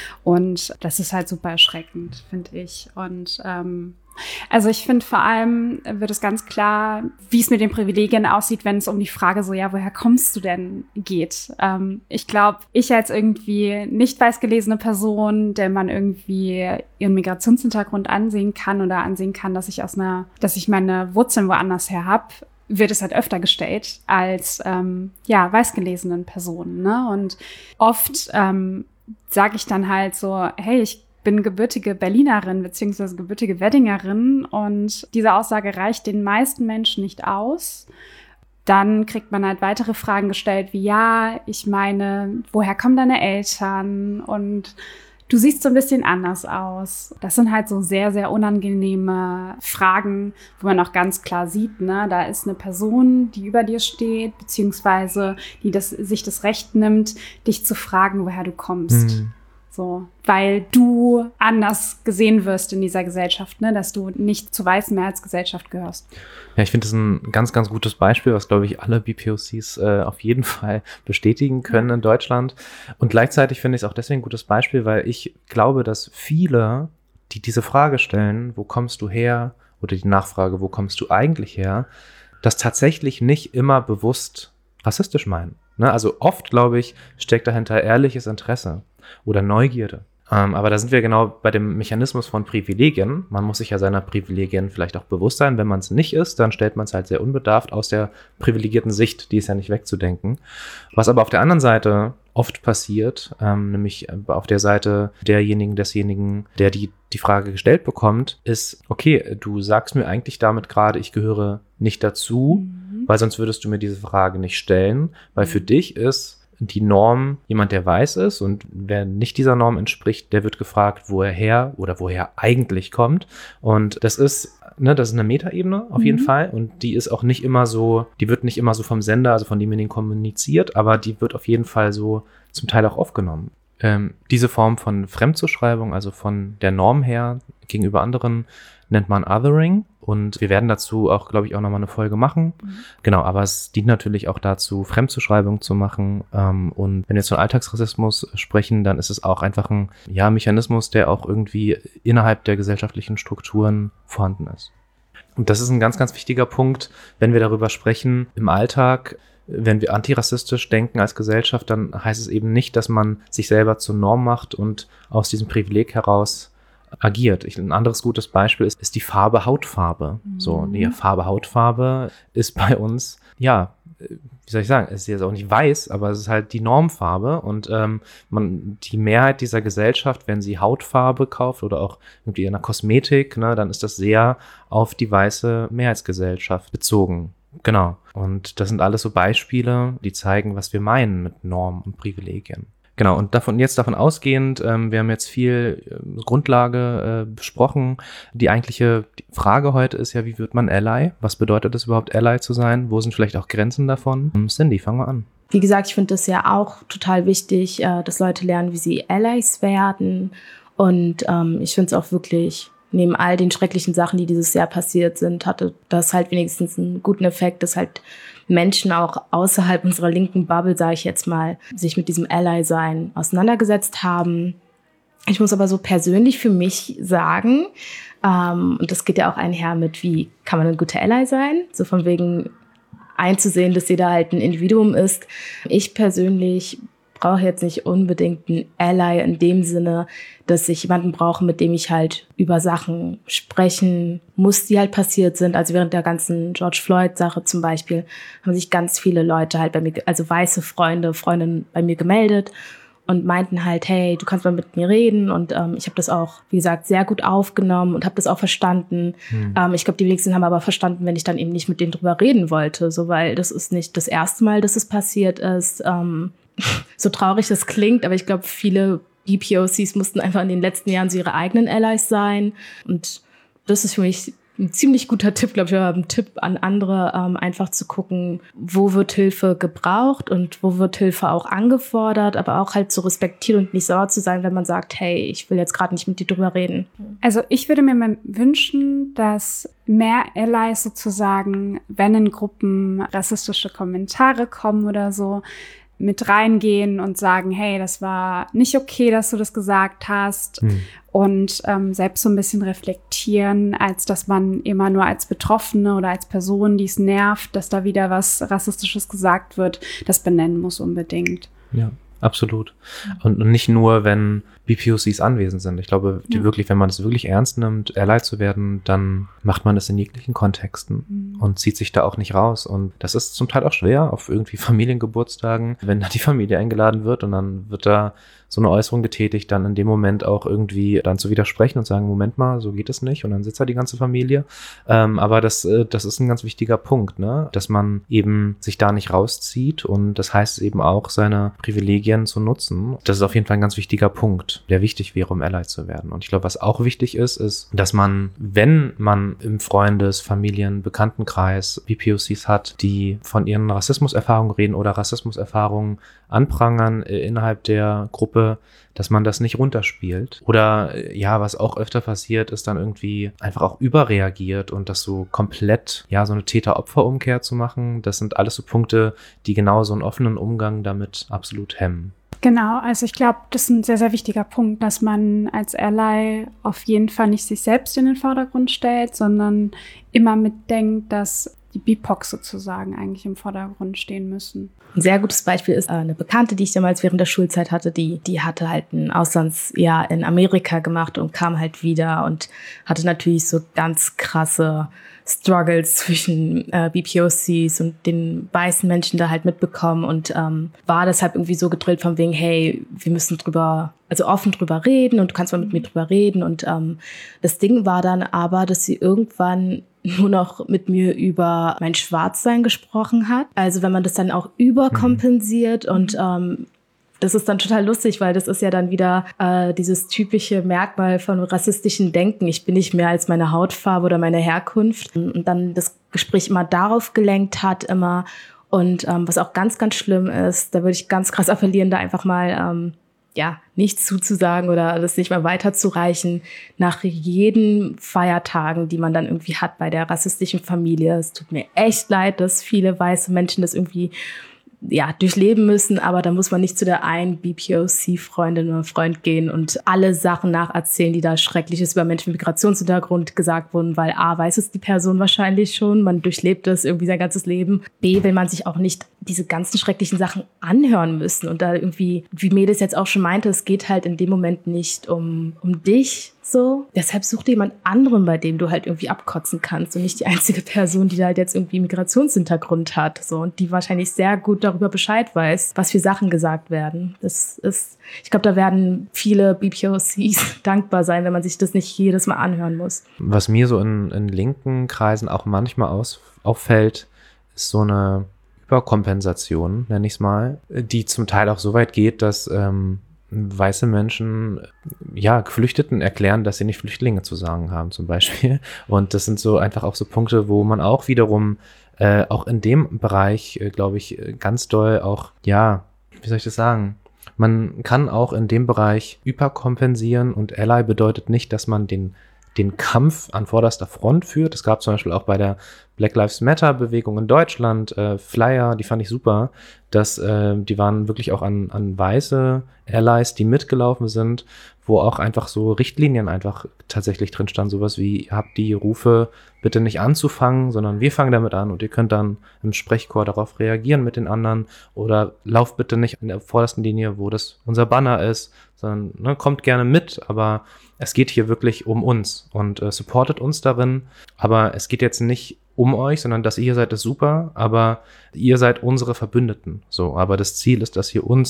Und das ist halt super erschreckend, finde ich. Und ähm, also ich finde, vor allem wird es ganz klar, wie es mit den Privilegien aussieht, wenn es um die Frage so, ja, woher kommst du denn, geht. Ähm, ich glaube, ich als irgendwie nicht weiß gelesene Person, der man irgendwie ihren Migrationshintergrund ansehen kann oder ansehen kann, dass ich aus einer, dass ich meine Wurzeln woanders her habe, wird es halt öfter gestellt als ähm, ja weißgelesenen Personen. Ne? Und oft ähm, sage ich dann halt so, hey, ich bin gebürtige Berlinerin beziehungsweise gebürtige Weddingerin und diese Aussage reicht den meisten Menschen nicht aus. Dann kriegt man halt weitere Fragen gestellt wie, ja, ich meine, woher kommen deine Eltern und du siehst so ein bisschen anders aus. Das sind halt so sehr, sehr unangenehme Fragen, wo man auch ganz klar sieht, ne, da ist eine Person, die über dir steht, beziehungsweise die das, sich das Recht nimmt, dich zu fragen, woher du kommst. Mhm. So, weil du anders gesehen wirst in dieser Gesellschaft, ne, dass du nicht zur weißen Mehrheitsgesellschaft gehörst. Ja, ich finde das ein ganz, ganz gutes Beispiel, was, glaube ich, alle B P O Cs äh, auf jeden Fall bestätigen können in Deutschland. Und gleichzeitig finde ich es auch deswegen ein gutes Beispiel, weil ich glaube, dass viele, die diese Frage stellen, wo kommst du her, oder die Nachfrage, wo kommst du eigentlich her, das tatsächlich nicht immer bewusst rassistisch meinen. Ne? Also oft, glaube ich, steckt dahinter ehrliches Interesse oder Neugierde. Ähm, aber da sind wir genau bei dem Mechanismus von Privilegien. Man muss sich ja seiner Privilegien vielleicht auch bewusst sein. Wenn man es nicht ist, dann stellt man es halt sehr unbedarft aus der privilegierten Sicht. Die ist ja nicht wegzudenken. Was aber auf der anderen Seite oft passiert, ähm, nämlich auf der Seite derjenigen, desjenigen, der die, die Frage gestellt bekommt, ist, okay, du sagst mir eigentlich damit gerade, ich gehöre nicht dazu, mhm. weil sonst würdest du mir diese Frage nicht stellen, weil für dich ist die Norm jemand, der weiß ist, und wer nicht dieser Norm entspricht, der wird gefragt, wo er her oder woher eigentlich kommt. Und das ist, ne, das ist eine Metaebene auf mhm. jeden Fall, und die ist auch nicht immer so, die wird nicht immer so vom Sender, also von demjenigen kommuniziert, aber die wird auf jeden Fall so zum Teil auch aufgenommen. Ähm, diese Form von Fremdzuschreibung, also von der Norm her gegenüber anderen, nennt man Othering. Und wir werden dazu auch, glaube ich, auch nochmal eine Folge machen. Mhm. Genau, aber es dient natürlich auch dazu, Fremdzuschreibung zu machen. Ähm, und wenn wir von Alltagsrassismus sprechen, dann ist es auch einfach ein ja, Mechanismus, der auch irgendwie innerhalb der gesellschaftlichen Strukturen vorhanden ist. Und das ist ein ganz, ganz wichtiger Punkt, wenn wir darüber sprechen im Alltag. Wenn wir antirassistisch denken als Gesellschaft, dann heißt es eben nicht, dass man sich selber zur Norm macht und aus diesem Privileg heraus agiert. Ich, ein anderes gutes Beispiel ist, ist die Farbe Hautfarbe. Mhm. So, die Farbe Hautfarbe ist bei uns, ja, wie soll ich sagen, es ist jetzt auch nicht weiß, aber es ist halt die Normfarbe, und ähm, man, die Mehrheit dieser Gesellschaft, wenn sie Hautfarbe kauft oder auch irgendwie in der Kosmetik, ne, dann ist das sehr auf die weiße Mehrheitsgesellschaft bezogen. Genau. Und das sind alles so Beispiele, die zeigen, was wir meinen mit Norm und Privilegien. Genau, und davon jetzt davon ausgehend, ähm, wir haben jetzt viel äh, Grundlage äh, besprochen. Die eigentliche Frage heute ist ja, wie wird man Ally? Was bedeutet es überhaupt, Ally zu sein? Wo sind vielleicht auch Grenzen davon? Ähm, Cindy, fangen wir an. Wie gesagt, ich finde es ja auch total wichtig, äh, dass Leute lernen, wie sie Allies werden. Und ähm, ich finde es auch wirklich, neben all den schrecklichen Sachen, die dieses Jahr passiert sind, hatte das halt wenigstens einen guten Effekt, dass halt Menschen auch außerhalb unserer linken Bubble, sage ich jetzt mal, sich mit diesem Ally-Sein auseinandergesetzt haben. Ich muss aber so persönlich für mich sagen, ähm, und das geht ja auch einher mit, wie kann man ein guter Ally sein? So von wegen einzusehen, dass jeder halt ein Individuum ist. Ich persönlich brauche jetzt nicht unbedingt einen Ally in dem Sinne, dass ich jemanden brauche, mit dem ich halt über Sachen sprechen muss, die halt passiert sind. Also während der ganzen George Floyd-Sache zum Beispiel haben sich ganz viele Leute halt bei mir, also weiße Freunde, Freundinnen bei mir gemeldet und meinten halt, hey, du kannst mal mit mir reden. Und ähm, ich habe das auch, wie gesagt, sehr gut aufgenommen und habe das auch verstanden. Hm. Ähm, ich glaube, die wenigsten haben aber verstanden, wenn ich dann eben nicht mit denen drüber reden wollte. So, weil das ist nicht das erste Mal, dass es passiert ist. Ähm, so traurig das klingt, aber ich glaube, viele B P O Cs mussten einfach in den letzten Jahren so ihre eigenen Allies sein. Und das ist für mich ein ziemlich guter Tipp, glaube ich, oder ein Tipp an andere, ähm, einfach zu gucken, wo wird Hilfe gebraucht und wo wird Hilfe auch angefordert, aber auch halt zu respektieren und nicht sauer zu sein, wenn man sagt, hey, ich will jetzt gerade nicht mit dir drüber reden. Also ich würde mir mal wünschen, dass mehr Allies sozusagen, wenn in Gruppen rassistische Kommentare kommen oder so, mit reingehen und sagen, hey, das war nicht okay, dass du das gesagt hast. Hm. Und ähm, selbst so ein bisschen reflektieren, als dass man immer nur als Betroffene oder als Person, die es nervt, dass da wieder was Rassistisches gesagt wird, das benennen muss unbedingt. Ja, absolut. Und nicht nur, wenn B P O Cs anwesend sind. Ich glaube, die ja. wirklich, wenn man es wirklich ernst nimmt, Ally zu werden, dann macht man es in jeglichen Kontexten mhm. und zieht sich da auch nicht raus. Und das ist zum Teil auch schwer auf irgendwie Familiengeburtstagen, wenn da die Familie eingeladen wird und dann wird da so eine Äußerung getätigt, dann in dem Moment auch irgendwie dann zu widersprechen und sagen, Moment mal, so geht es nicht. Und dann sitzt da die ganze Familie. Ähm, aber das, äh, das ist ein ganz wichtiger Punkt, ne? Dass man eben sich da nicht rauszieht. Und das heißt eben auch, seine Privilegien zu nutzen. Das ist auf jeden Fall ein ganz wichtiger Punkt, der wichtig wäre, um Ally zu werden. Und ich glaube, was auch wichtig ist, ist, dass man, wenn man im Freundes-, Familien-, Bekanntenkreis B P O Cs hat, die von ihren Rassismuserfahrungen reden oder Rassismuserfahrungen anprangern äh, innerhalb der Gruppe, dass man das nicht runterspielt. Oder ja, was auch öfter passiert, ist dann irgendwie einfach auch überreagiert und das so komplett, ja, so eine Täter-Opfer-Umkehr zu machen. Das sind alles so Punkte, die genau so einen offenen Umgang damit absolut hemmen. Genau, also ich glaube, das ist ein sehr, sehr wichtiger Punkt, dass man als Ally auf jeden Fall nicht sich selbst in den Vordergrund stellt, sondern immer mitdenkt, dass die B P O C sozusagen eigentlich im Vordergrund stehen müssen. Ein sehr gutes Beispiel ist eine Bekannte, die ich damals während der Schulzeit hatte, die die hatte halt ein Auslandsjahr in Amerika gemacht und kam halt wieder und hatte natürlich so ganz krasse Struggles zwischen äh, B P O Cs und den weißen Menschen da halt mitbekommen und ähm, war deshalb irgendwie so gedrillt von wegen, hey, wir müssen drüber, also offen drüber reden und du kannst mal mit mir drüber reden und ähm, das Ding war dann aber, dass sie irgendwann nur noch mit mir über mein Schwarzsein gesprochen hat. Also wenn man das dann auch überkompensiert mhm. und ähm, das ist dann total lustig, weil das ist ja dann wieder äh, dieses typische Merkmal von rassistischen Denken. Ich bin nicht mehr als meine Hautfarbe oder meine Herkunft. Und dann das Gespräch immer darauf gelenkt hat, immer. Und ähm, was auch ganz, ganz schlimm ist, da würde ich ganz krass appellieren, da einfach mal ähm, ja nichts zuzusagen oder das nicht mal weiterzureichen nach jeden Feiertagen, die man dann irgendwie hat bei der rassistischen Familie. Es tut mir echt leid, dass viele weiße Menschen das irgendwie ja, durchleben müssen, aber da muss man nicht zu der einen B P O C-Freundin oder Freund gehen und alle Sachen nacherzählen, die da Schreckliches über Menschen mit Migrationshintergrund gesagt wurden, weil A, weiß es die Person wahrscheinlich schon, man durchlebt es irgendwie sein ganzes Leben. B, will man sich auch nicht diese ganzen schrecklichen Sachen anhören müssen und da irgendwie, wie Medes jetzt auch schon meinte, es geht halt in dem Moment nicht um, um dich, so. Deshalb such dir jemand anderen, bei dem du halt irgendwie abkotzen kannst und nicht die einzige Person, die da halt jetzt irgendwie Migrationshintergrund hat, so, und die wahrscheinlich sehr gut darüber Bescheid weiß, was für Sachen gesagt werden. Das ist, ich glaube, da werden viele B P O Cs dankbar sein, wenn man sich das nicht jedes Mal anhören muss. Was mir so in, in linken Kreisen auch manchmal aus, auffällt, ist so eine Überkompensation, nenne ich es mal, die zum Teil auch so weit geht, dass ähm, weiße Menschen ja Geflüchteten erklären, dass sie nicht Flüchtlinge zu sagen haben zum Beispiel. Und das sind so einfach auch so Punkte, wo man auch wiederum äh, auch in dem Bereich, äh, glaube ich, ganz doll auch, ja, wie soll ich das sagen? Man kann auch in dem Bereich überkompensieren und Ally bedeutet nicht, dass man den den Kampf an vorderster Front führt. Es gab zum Beispiel auch bei der Black Lives Matter Bewegung in Deutschland äh, Flyer, die fand ich super, dass äh, die waren wirklich auch an, an weiße Allies, die mitgelaufen sind, wo auch einfach so Richtlinien einfach tatsächlich drin standen, sowas wie, ihr habt die Rufe bitte nicht anzufangen, sondern wir fangen damit an und ihr könnt dann im Sprechchor darauf reagieren mit den anderen oder lauft bitte nicht in der vordersten Linie, wo das unser Banner ist, sondern ne, kommt gerne mit, aber es geht hier wirklich um uns und äh, supportet uns darin, aber es geht jetzt nicht um euch, sondern dass ihr hier seid, ist super, aber ihr seid unsere Verbündeten, so, aber das Ziel ist, dass ihr uns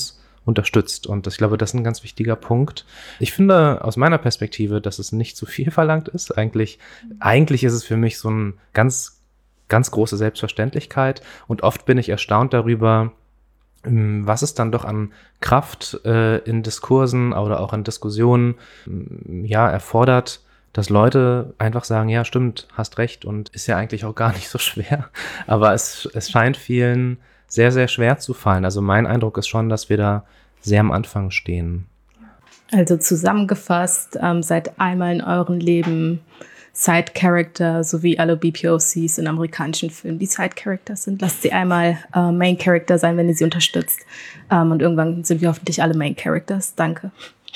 unterstützt. Und das, ich glaube, das ist ein ganz wichtiger Punkt. Ich finde aus meiner Perspektive, dass es nicht zu viel verlangt ist. Eigentlich, eigentlich ist es für mich so eine ganz, ganz große Selbstverständlichkeit. Und oft bin ich erstaunt darüber, was es dann doch an Kraft äh, in Diskursen oder auch in Diskussionen ja erfordert, dass Leute einfach sagen, ja stimmt, hast recht und ist ja eigentlich auch gar nicht so schwer. Aber es, es scheint vielen sehr, sehr schwer zu fallen. Also mein Eindruck ist schon, dass wir da sehr am Anfang stehen. Also zusammengefasst, ähm, seid einmal in eurem Leben Side-Character, so wie alle B P O Cs in amerikanischen Filmen, die Side-Characters sind. Lasst sie einmal äh, Main-Character sein, wenn ihr sie unterstützt. Ähm, und irgendwann sind wir hoffentlich alle Main-Characters. Danke.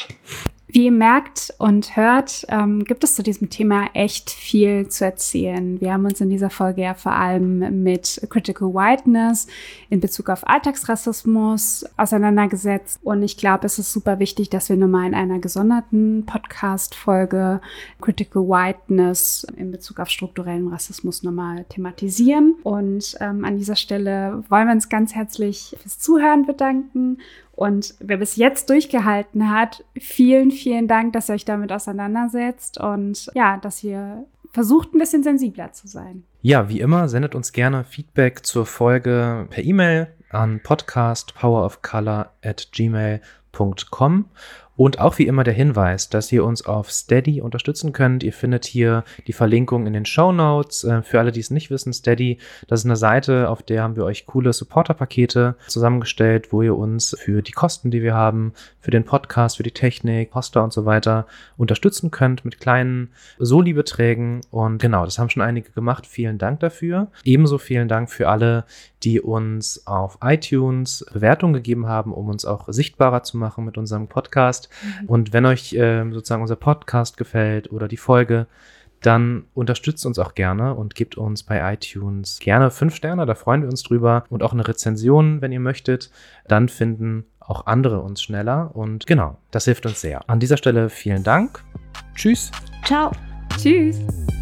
Wie ihr merkt und hört, ähm, gibt es zu diesem Thema echt viel zu erzählen. Wir haben uns in dieser Folge ja vor allem mit Critical Whiteness in Bezug auf Alltagsrassismus auseinandergesetzt. Und ich glaube, es ist super wichtig, dass wir nochmal in einer gesonderten Podcast-Folge Critical Whiteness in Bezug auf strukturellen Rassismus nochmal thematisieren. Und ähm, an dieser Stelle wollen wir uns ganz herzlich fürs Zuhören bedanken. Und wer bis jetzt durchgehalten hat, vielen, vielen Dank, dass ihr euch damit auseinandersetzt und ja, dass ihr versucht, ein bisschen sensibler zu sein. Ja, wie immer, sendet uns gerne Feedback zur Folge per E-Mail an podcast powerofcolor at gmail punkt com. Und auch wie immer der Hinweis, dass ihr uns auf Steady unterstützen könnt. Ihr findet hier die Verlinkung in den Shownotes. Äh, für alle, die es nicht wissen, Steady, das ist eine Seite, auf der haben wir euch coole Supporter-Pakete zusammengestellt, wo ihr uns für die Kosten, die wir haben, für den Podcast, für die Technik, Poster und so weiter unterstützen könnt mit kleinen Soli-Beträgen. Und genau, das haben schon einige gemacht. Vielen Dank dafür. Ebenso vielen Dank für alle, die uns auf iTunes Bewertungen gegeben haben, um uns auch sichtbarer zu machen mit unserem Podcast. Mhm. Und wenn euch äh, sozusagen unser Podcast gefällt oder die Folge, dann unterstützt uns auch gerne und gebt uns bei iTunes gerne fünf Sterne, da freuen wir uns drüber. Und auch eine Rezension, wenn ihr möchtet. Dann finden auch andere uns schneller. Und genau, das hilft uns sehr. An dieser Stelle vielen Dank. Tschüss. Ciao. Tschüss.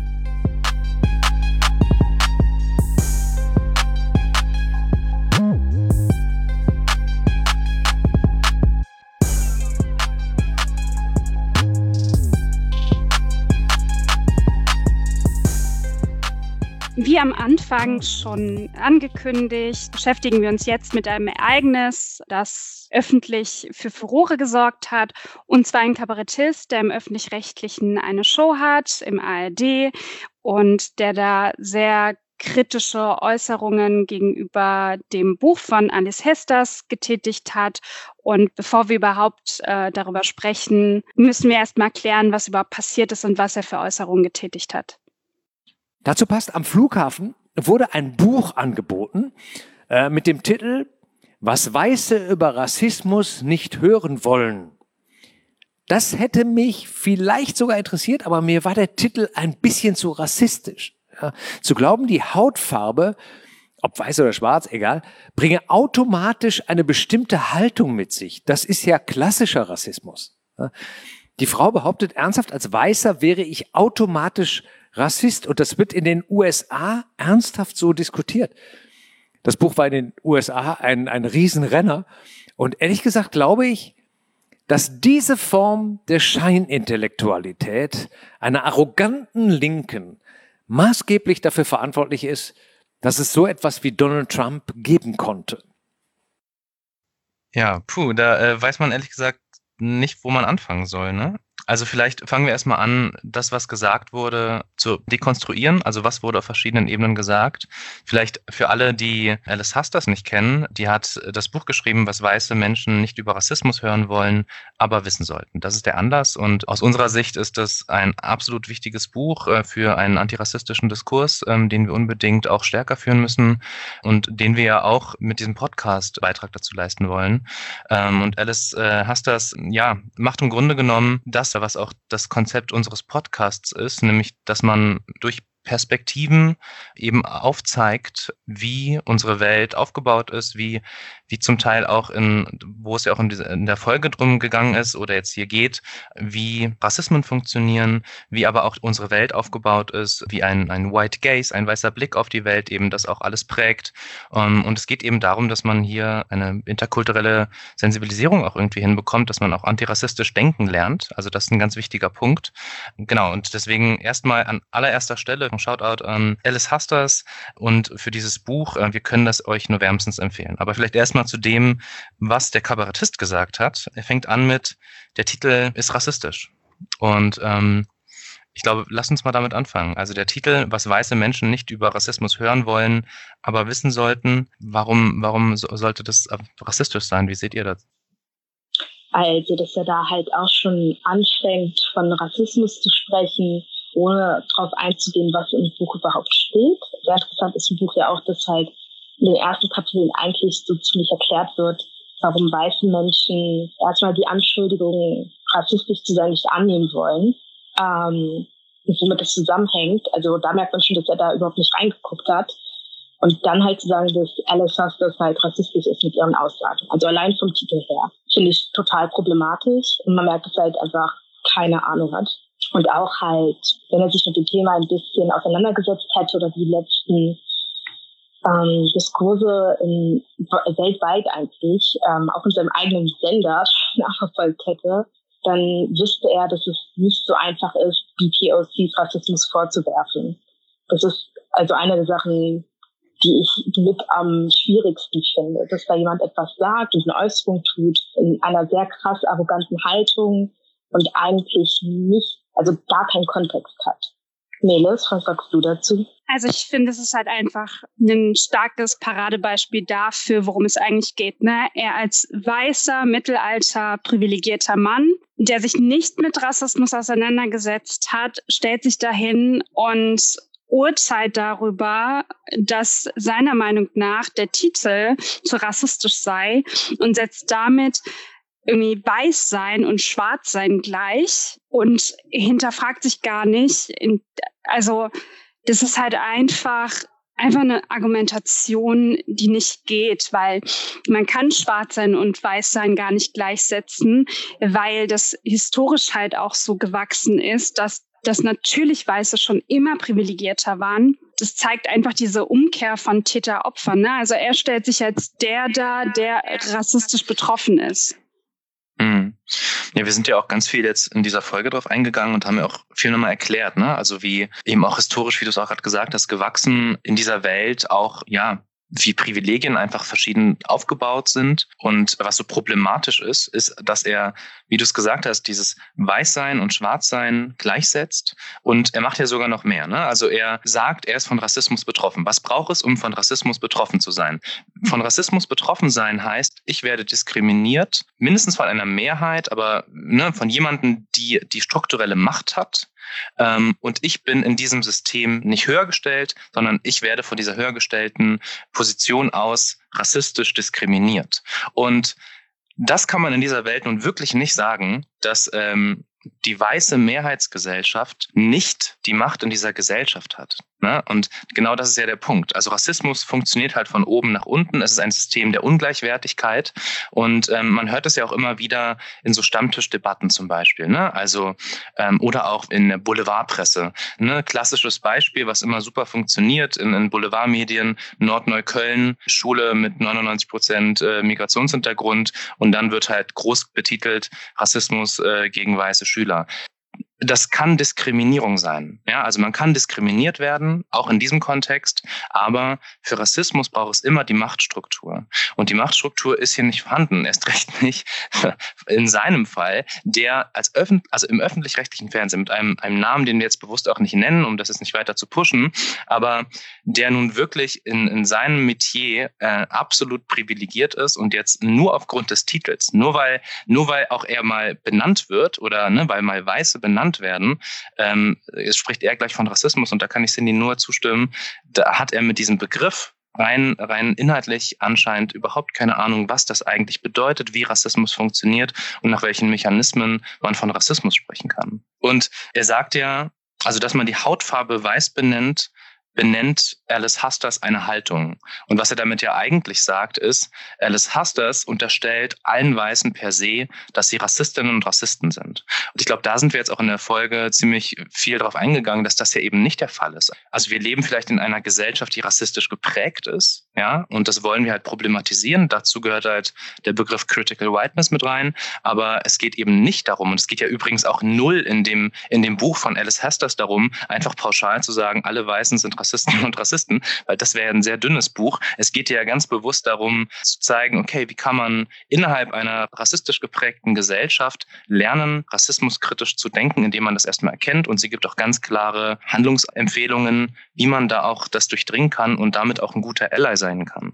Wie am Anfang schon angekündigt, beschäftigen wir uns jetzt mit einem Ereignis, das öffentlich für Furore gesorgt hat. Und zwar ein Kabarettist, der im Öffentlich-Rechtlichen eine Show hat, im A R D, und der da sehr kritische Äußerungen gegenüber dem Buch von Alice Hesters getätigt hat. Und bevor wir überhaupt äh, darüber sprechen, müssen wir erst mal klären, was überhaupt passiert ist und was er für Äußerungen getätigt hat. Dazu passt, am Flughafen wurde ein Buch angeboten äh, mit dem Titel »Was Weiße über Rassismus nicht hören wollen«. Das hätte mich vielleicht sogar interessiert, aber mir war der Titel ein bisschen zu rassistisch. Ja, zu glauben, die Hautfarbe, ob weiß oder schwarz, egal, bringe automatisch eine bestimmte Haltung mit sich. Das ist ja klassischer Rassismus. Ja, die Frau behauptet ernsthaft, als Weißer wäre ich automatisch Rassist, und das wird in den U S A ernsthaft so diskutiert. Das Buch war in den U S A ein, ein Riesenrenner, und ehrlich gesagt glaube ich, dass diese Form der Scheinintellektualität einer arroganten Linken maßgeblich dafür verantwortlich ist, dass es so etwas wie Donald Trump geben konnte. Ja, puh, da äh, weiß man ehrlich gesagt nicht, wo man anfangen soll, ne? Also vielleicht fangen wir erstmal an, das, was gesagt wurde, zu dekonstruieren. Also was wurde auf verschiedenen Ebenen gesagt. Vielleicht für alle, die Alice Hesters nicht kennen, die hat das Buch geschrieben, was weiße Menschen nicht über Rassismus hören wollen, aber wissen sollten. Das ist der Anlass, und aus unserer Sicht ist das ein absolut wichtiges Buch für einen antirassistischen Diskurs, den wir unbedingt auch stärker führen müssen und den wir ja auch mit diesem Podcast Beitrag dazu leisten wollen. Und Alice Hesters, ja, macht im Grunde genommen das, was auch das Konzept unseres Podcasts ist, nämlich, dass man durch Perspektiven eben aufzeigt, wie unsere Welt aufgebaut ist, wie, wie zum Teil auch in, wo es ja auch in, diese, in der Folge drum gegangen ist oder jetzt hier geht, wie Rassismen funktionieren, wie aber auch unsere Welt aufgebaut ist, wie ein, ein White Gaze, ein weißer Blick auf die Welt eben das auch alles prägt. Und es geht eben darum, dass man hier eine interkulturelle Sensibilisierung auch irgendwie hinbekommt, dass man auch antirassistisch denken lernt. Also das ist ein ganz wichtiger Punkt. Genau, und deswegen erstmal an allererster Stelle ein Shoutout an Alice Hasters und für dieses Buch. Wir können das euch nur wärmstens empfehlen. Aber vielleicht erstmal zu dem, was der Kabarettist gesagt hat. Er fängt an mit, der Titel ist rassistisch. Und ähm, ich glaube, lasst uns mal damit anfangen. Also der Titel, was weiße Menschen nicht über Rassismus hören wollen, aber wissen sollten, warum, warum so, sollte das rassistisch sein? Wie seht ihr das? Also, dass er da halt auch schon anfängt, von Rassismus zu sprechen, ohne darauf einzugehen, was im Buch überhaupt steht. Sehr interessant ist im Buch ja auch, dass halt in den ersten Kapiteln eigentlich so ziemlich erklärt wird, warum weiße Menschen erstmal die Anschuldigung, rassistisch zu sein, nicht annehmen wollen. Ähm, und womit das zusammenhängt. Also da merkt man schon, dass er da überhaupt nicht reingeguckt hat. Und dann halt zu sagen, dass Alice Hasters halt rassistisch ist mit ihren Aussagen. Also allein vom Titel her finde ich total problematisch. Und man merkt, dass er halt einfach keine Ahnung hat. Und auch halt, wenn er sich mit dem Thema ein bisschen auseinandergesetzt hätte oder die letzten ähm, Diskurse in, weltweit eigentlich, ähm, auch in seinem eigenen Sender nachverfolgt hätte, dann wüsste er, dass es nicht so einfach ist, B P O Cs Rassismus vorzuwerfen. Das ist also eine der Sachen, die ich mit am schwierigsten finde, dass da jemand etwas sagt und eine Äußerung tut in einer sehr krass arroganten Haltung und eigentlich nicht, also gar keinen Kontext hat. Melis, was sagst du dazu? Also ich finde, es ist halt einfach ein starkes Paradebeispiel dafür, worum es eigentlich geht. Ne? Er als weißer, mittelalter, privilegierter Mann, der sich nicht mit Rassismus auseinandergesetzt hat, stellt sich dahin und urteilt darüber, dass seiner Meinung nach der Titel zu rassistisch sei und setzt damit irgendwie weiß sein und schwarz sein gleich und hinterfragt sich gar nicht. Also das ist halt einfach einfach eine Argumentation, die nicht geht, weil man kann schwarz sein und weiß sein gar nicht gleichsetzen, weil das historisch halt auch so gewachsen ist, dass dass natürlich Weiße schon immer privilegierter waren. Das zeigt einfach diese Umkehr von Täter-Opfer. Ne? Also er stellt sich als der da, der rassistisch betroffen ist. Mhm. Ja, wir sind ja auch ganz viel jetzt in dieser Folge drauf eingegangen und haben ja auch viel nochmal erklärt, ne? Also wie eben auch historisch, wie du es auch gerade gesagt hast, gewachsen in dieser Welt auch, ja, wie Privilegien einfach verschieden aufgebaut sind. Und was so problematisch ist, ist, dass er, wie du es gesagt hast, dieses Weißsein und Schwarzsein gleichsetzt. Und er macht ja sogar noch mehr. Ne? Also er sagt, er ist von Rassismus betroffen. Was braucht es, um von Rassismus betroffen zu sein? Von Rassismus betroffen sein heißt, ich werde diskriminiert, mindestens von einer Mehrheit, aber ne, von jemandem, die die strukturelle Macht hat. Ähm, und ich bin in diesem System nicht höher gestellt, sondern ich werde von dieser höher gestellten Position aus rassistisch diskriminiert. Und das kann man in dieser Welt nun wirklich nicht sagen, dass ähm, die weiße Mehrheitsgesellschaft nicht die Macht in dieser Gesellschaft hat. Ne? Und genau das ist ja der Punkt. Also Rassismus funktioniert halt von oben nach unten. Es ist ein System der Ungleichwertigkeit. Und ähm, man hört es ja auch immer wieder in so Stammtischdebatten zum Beispiel. Ne? Also ähm, oder auch in der Boulevardpresse. Ne? Klassisches Beispiel, was immer super funktioniert in, in Boulevardmedien, Nordneukölln, Schule mit neunundneunzig Prozent äh, Migrationshintergrund. Und dann wird halt groß betitelt Rassismus äh, gegen weiße Schüler. Das kann Diskriminierung sein. Ja, also man kann diskriminiert werden, auch in diesem Kontext. Aber für Rassismus braucht es immer die Machtstruktur. Und die Machtstruktur ist hier nicht vorhanden. Erst recht nicht in seinem Fall, der als öffentlich, also im öffentlich-rechtlichen Fernsehen mit einem, einem Namen, den wir jetzt bewusst auch nicht nennen, um das jetzt nicht weiter zu pushen, aber der nun wirklich in, in seinem Metier äh, absolut privilegiert ist und jetzt nur aufgrund des Titels, nur weil, nur weil auch er mal benannt wird oder ne, weil mal Weiße benannt werden. Ähm, jetzt spricht er gleich von Rassismus und da kann ich Cindy nur zustimmen. Da hat er mit diesem Begriff rein, rein inhaltlich anscheinend überhaupt keine Ahnung, was das eigentlich bedeutet, wie Rassismus funktioniert und nach welchen Mechanismen man von Rassismus sprechen kann. Und er sagt ja, Also, dass man die Hautfarbe weiß benennt, benennt Alice Husters eine Haltung. Und was er damit ja eigentlich sagt, ist, Alice Husters unterstellt allen Weißen per se, dass sie Rassistinnen und Rassisten sind. Und ich glaube, da sind wir jetzt auch in der Folge ziemlich viel darauf eingegangen, dass das ja eben nicht der Fall ist. Also wir leben vielleicht in einer Gesellschaft, die rassistisch geprägt ist, ja, und das wollen wir halt problematisieren. Dazu gehört halt der Begriff Critical Whiteness mit rein. Aber es geht eben nicht darum, und es geht ja übrigens auch null in dem, in dem Buch von Alice Husters darum, einfach pauschal zu sagen, alle Weißen sind Rassisten und Rassisten, weil das wäre ein sehr dünnes Buch. Es geht ja ganz bewusst darum, zu zeigen, okay, wie kann man innerhalb einer rassistisch geprägten Gesellschaft lernen, rassismuskritisch zu denken, indem man das erstmal erkennt. Und sie gibt auch ganz klare Handlungsempfehlungen, wie man da auch das durchdringen kann und damit auch ein guter Ally sein kann.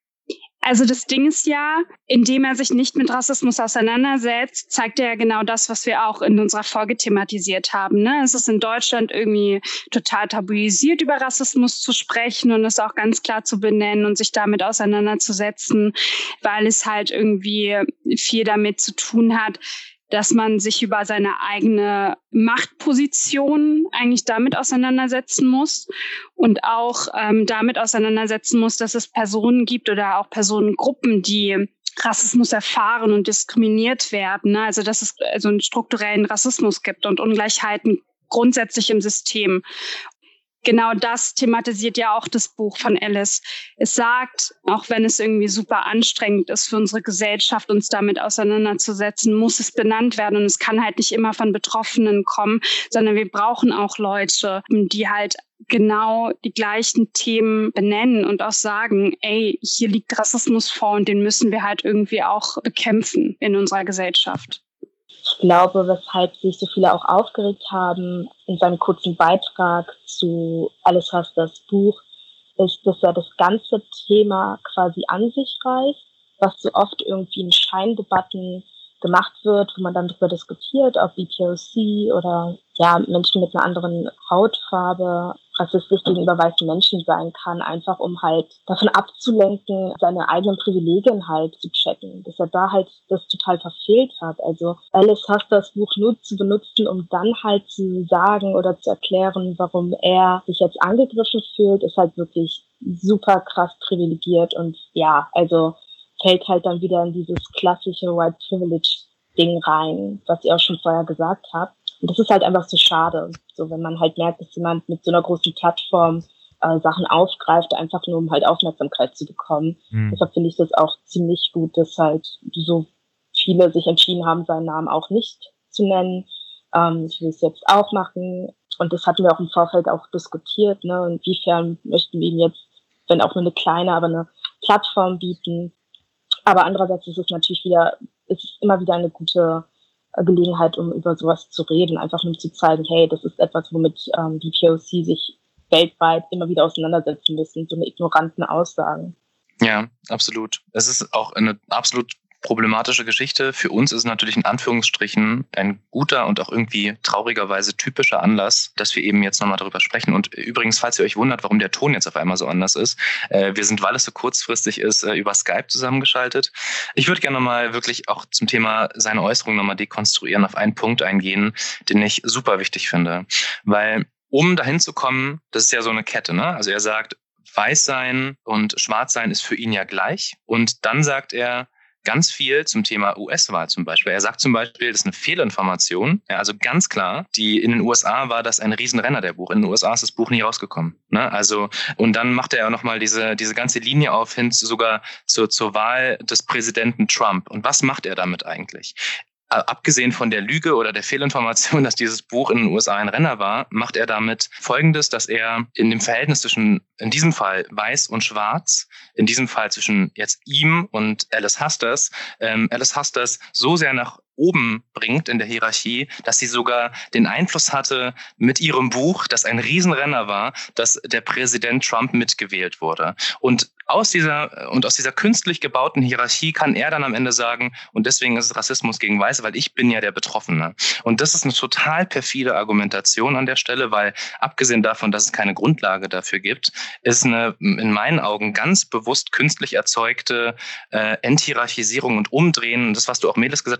Also das Ding ist ja, indem er sich nicht mit Rassismus auseinandersetzt, zeigt er ja genau das, was wir auch in unserer Folge thematisiert haben. Ne? Es ist in Deutschland irgendwie total tabuisiert, über Rassismus zu sprechen und es auch ganz klar zu benennen und sich damit auseinanderzusetzen, weil es halt irgendwie viel damit zu tun hat, dass man sich über seine eigene Machtposition eigentlich damit auseinandersetzen muss und auch ähm, damit auseinandersetzen muss, dass es Personen gibt oder auch Personengruppen, die Rassismus erfahren und diskriminiert werden. Ne? Also dass es also einen strukturellen Rassismus gibt und Ungleichheiten grundsätzlich im System. Genau das thematisiert ja auch das Buch von Alice. Es sagt, auch wenn es irgendwie super anstrengend ist für unsere Gesellschaft, uns damit auseinanderzusetzen, muss es benannt werden. Und es kann halt nicht immer von Betroffenen kommen, sondern wir brauchen auch Leute, die halt genau die gleichen Themen benennen und auch sagen, ey, hier liegt Rassismus vor und den müssen wir halt irgendwie auch bekämpfen in unserer Gesellschaft. Ich glaube, weshalb sich so viele auch aufgeregt haben in seinem kurzen Beitrag zu Alice Husters Buch, ist, dass er das ganze Thema quasi an sich reißt, was so oft irgendwie in Scheindebatten gemacht wird, wo man dann darüber diskutiert, ob B P O C oder ja Menschen mit einer anderen Hautfarbe rassistisch gegenüber weißen Menschen sein kann, einfach um halt davon abzulenken, seine eigenen Privilegien halt zu checken, dass er da halt das total verfehlt hat. Also Alice Husters Buch nur zu benutzen, um dann halt zu sagen oder zu erklären, warum er sich jetzt angegriffen fühlt, ist halt wirklich super krass privilegiert und ja, also fällt halt dann wieder in dieses klassische White Privilege Ding rein, was ihr auch schon vorher gesagt habt. Und das ist halt einfach so schade, so wenn man halt merkt, dass jemand mit so einer großen Plattform äh, Sachen aufgreift, einfach nur um halt Aufmerksamkeit zu bekommen. Mhm. Deshalb finde ich das auch ziemlich gut, dass halt so viele sich entschieden haben, seinen Namen auch nicht zu nennen. Ähm, ich will es jetzt auch machen. Und das hatten wir auch im Vorfeld auch diskutiert, ne? Inwiefern möchten wir ihm jetzt, wenn auch nur eine kleine, aber eine Plattform bieten. Aber andererseits ist es natürlich wieder, es ist immer wieder eine gute Gelegenheit, um über sowas zu reden, einfach nur zu zeigen, hey, das ist etwas, womit ähm, B P O C sich weltweit immer wieder auseinandersetzen müssen, so eine ignoranten Aussagen. Ja, absolut. Es ist auch eine absolut problematische Geschichte. Für uns ist es natürlich in Anführungsstrichen ein guter und auch irgendwie traurigerweise typischer Anlass, dass wir eben jetzt nochmal darüber sprechen. Und übrigens, falls ihr euch wundert, warum der Ton jetzt auf einmal so anders ist, äh, wir sind, weil es so kurzfristig ist, äh, über Skype zusammengeschaltet. Ich würde gerne nochmal wirklich auch zum Thema seine Äußerung nochmal dekonstruieren, auf einen Punkt eingehen, den ich super wichtig finde. Weil um dahin zu kommen, das ist ja so eine Kette, ne? Also er sagt, weiß sein und schwarz sein ist für ihn ja gleich. Und dann sagt er, ganz viel zum Thema U S-Wahl zum Beispiel. Er sagt zum Beispiel, das ist eine Fehlinformation. Ja, also ganz klar, die in den U S A war das ein Riesenrenner, der Buch. In den U S A ist das Buch nie rausgekommen. Ne? Also, und dann macht er ja nochmal diese, diese ganze Linie auf hin zu, sogar zur, zur Wahl des Präsidenten Trump. Und was macht er damit eigentlich? Abgesehen von der Lüge oder der Fehlinformation, dass dieses Buch in den U S A ein Renner war, macht er damit Folgendes, dass er in dem Verhältnis zwischen, in diesem Fall weiß und schwarz, in diesem Fall zwischen jetzt ihm und Alice Husters, ähm, Alice Husters so sehr nach oben bringt in der Hierarchie, dass sie sogar den Einfluss hatte mit ihrem Buch, das ein Riesenrenner war, dass der Präsident Trump mitgewählt wurde. Und aus dieser, und aus dieser künstlich gebauten Hierarchie kann er dann am Ende sagen, und deswegen ist es Rassismus gegen Weiße, weil ich bin ja der Betroffene. Und das ist eine total perfide Argumentation an der Stelle, weil abgesehen davon, dass es keine Grundlage dafür gibt, ist eine in meinen Augen ganz bewusst künstlich erzeugte äh, Enthierarchisierung und Umdrehen, das, was du auch Melis gesagt hast,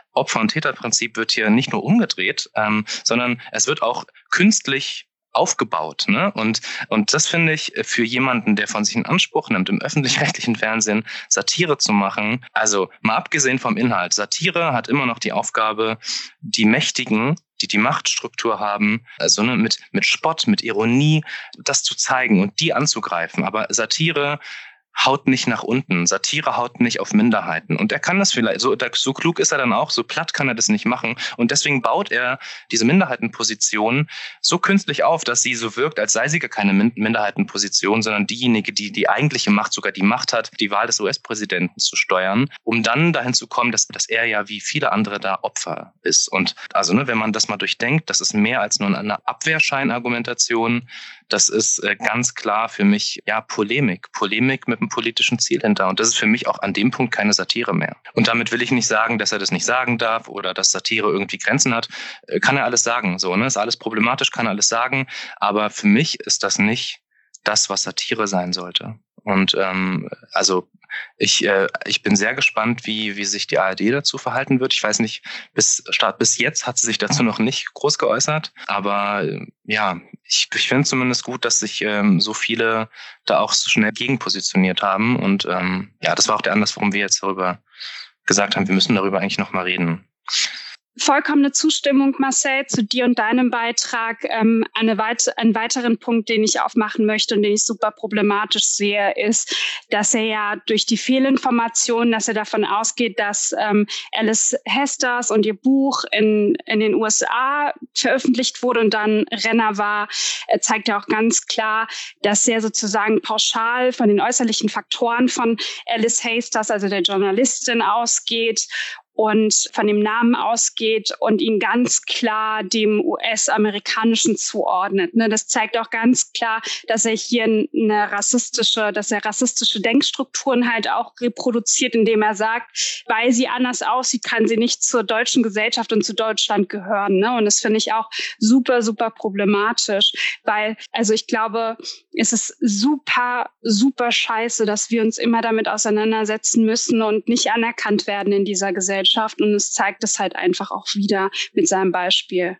Opfer- und Täterprinzip wird hier nicht nur umgedreht, ähm, sondern es wird auch künstlich aufgebaut, ne? Und, und das finde ich für jemanden, der von sich in Anspruch nimmt, im öffentlich-rechtlichen Fernsehen Satire zu machen, also mal abgesehen vom Inhalt, Satire hat immer noch die Aufgabe, die Mächtigen, die die Machtstruktur haben, also ne, mit, mit Spott, mit Ironie, das zu zeigen und die anzugreifen. Aber Satire haut nicht nach unten. Satire haut nicht auf Minderheiten. Und er kann das vielleicht, so, so klug ist er dann auch, so platt kann er das nicht machen. Und deswegen baut er diese Minderheitenposition so künstlich auf, dass sie so wirkt, als sei sie gar keine Minderheitenposition, sondern diejenige, die die eigentliche Macht, sogar die Macht hat, die Wahl des U S-Präsidenten zu steuern, um dann dahin zu kommen, dass, dass er ja wie viele andere da Opfer ist. Und also, ne, wenn man das mal durchdenkt, das ist mehr als nur eine Abwehrscheinargumentation. Das ist äh, ganz klar für mich, ja, Polemik. Polemik mit einem politischen Ziel hinter. Und das ist für mich auch an dem Punkt keine Satire mehr. Und damit will ich nicht sagen, dass er das nicht sagen darf oder dass Satire irgendwie Grenzen hat. Äh, kann er alles sagen, so, ne? Ist alles problematisch, kann er alles sagen. Aber für mich ist das nicht das, was Satire sein sollte. Und ähm, also ich äh, ich bin sehr gespannt, wie wie sich die A R D dazu verhalten wird. Ich weiß nicht, bis Start bis jetzt hat sie sich dazu noch nicht groß geäußert. Aber äh, ja, ich, ich finde zumindest gut, dass sich ähm, so viele da auch so schnell gegenpositioniert haben. Und ähm, ja, das war auch der Anlass, warum wir jetzt darüber gesagt haben, wir müssen darüber eigentlich noch mal reden. Vollkommene Zustimmung, Marcel, zu dir und deinem Beitrag. Ähm, eine weit- einen weiteren Punkt, den ich aufmachen möchte und den ich super problematisch sehe, ist, dass er ja durch die Fehlinformationen, dass er davon ausgeht, dass ähm, Alice Hesters und ihr Buch in, in den U S A veröffentlicht wurde und dann Renner war, äh, zeigt ja auch ganz klar, dass er sozusagen pauschal von den äußerlichen Faktoren von Alice Hesters, also der Journalistin, ausgeht und von dem Namen ausgeht und ihn ganz klar dem U S-amerikanischen zuordnet. Ne, das zeigt auch ganz klar, dass er hier eine rassistische, dass er rassistische Denkstrukturen halt auch reproduziert, indem er sagt, weil sie anders aussieht, kann sie nicht zur deutschen Gesellschaft und zu Deutschland gehören. Ne? Und das finde ich auch super, super problematisch, weil, also ich glaube, es ist super, super scheiße, dass wir uns immer damit auseinandersetzen müssen und nicht anerkannt werden in dieser Gesellschaft. Und es zeigt es halt einfach auch wieder mit seinem Beispiel.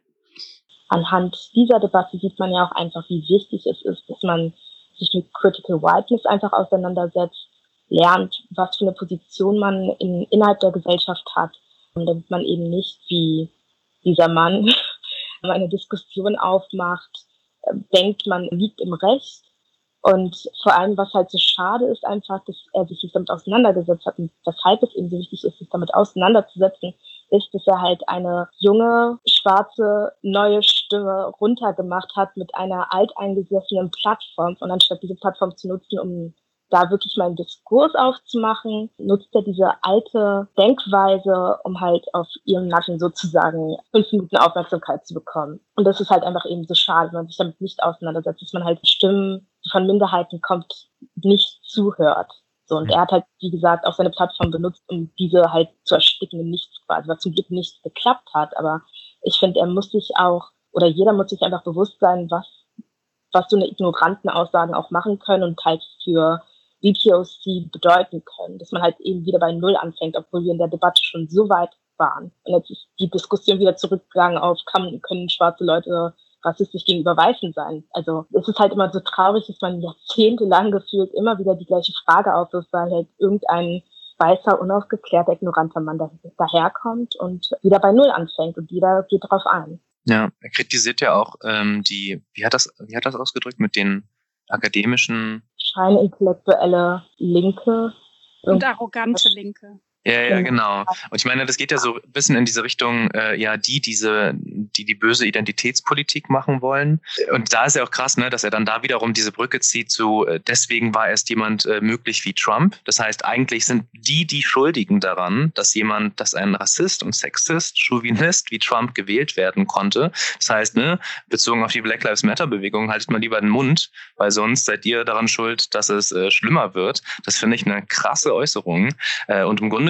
Anhand dieser Debatte sieht man ja auch einfach, wie wichtig es ist, dass man sich mit Critical Whiteness einfach auseinandersetzt, lernt, was für eine Position man in, innerhalb der Gesellschaft hat, und damit man eben nicht wie dieser Mann eine Diskussion aufmacht, denkt, man liegt im Recht. Und vor allem, was halt so schade ist, einfach, dass er sich damit auseinandergesetzt hat und weshalb es eben so wichtig ist, sich damit auseinanderzusetzen, ist, dass er halt eine junge, schwarze, neue Stimme runtergemacht hat mit einer alteingesessenen Plattform. Und anstatt diese Plattform zu nutzen, um da wirklich mal einen Diskurs aufzumachen, nutzt er diese alte Denkweise, um halt auf ihrem Nacken sozusagen fünf Minuten Aufmerksamkeit zu bekommen. Und das ist halt einfach eben so schade, wenn man sich damit nicht auseinandersetzt, dass man halt Stimmen, die von Minderheiten kommt, nicht zuhört. So, und er hat halt, wie gesagt, auch seine Plattform benutzt, um diese halt zu ersticken in nichts quasi, was zum Glück nicht geklappt hat. Aber ich finde, er muss sich auch, oder jeder muss sich einfach bewusst sein, was, was so eine ignoranten Aussagen auch machen können und halt für B P O C bedeuten können, dass man halt eben wieder bei Null anfängt, obwohl wir in der Debatte schon so weit waren. Und jetzt ist die Diskussion wieder zurückgegangen auf, kann, können schwarze Leute rassistisch gegenüber Weißen sein? Also es ist halt immer so traurig, dass man jahrzehntelang gefühlt immer wieder die gleiche Frage aufwirft, weil halt irgendein weißer, unaufgeklärter, ignoranter Mann da, daherkommt und wieder bei Null anfängt und jeder geht darauf ein. Ja, er kritisiert ja auch ähm, die, wie hat das, wie hat das ausgedrückt, mit den akademischen scheinintellektuelle Linke. Und arrogante Linke. Ja, ja, genau. Und ich meine, das geht ja so ein bisschen in diese Richtung, äh, ja, die diese, die die böse Identitätspolitik machen wollen. Und da ist ja auch krass, ne, dass er dann da wiederum diese Brücke zieht zu, äh, deswegen war erst jemand äh, möglich wie Trump. Das heißt, eigentlich sind die die Schuldigen daran, dass jemand, dass ein Rassist und Sexist, Chauvinist wie Trump gewählt werden konnte. Das heißt, ne, bezogen auf die Black Lives Matter Bewegung, haltet mal lieber den Mund, weil sonst seid ihr daran schuld, dass es äh, schlimmer wird. Das finde ich eine krasse Äußerung. Äh, und im Grunde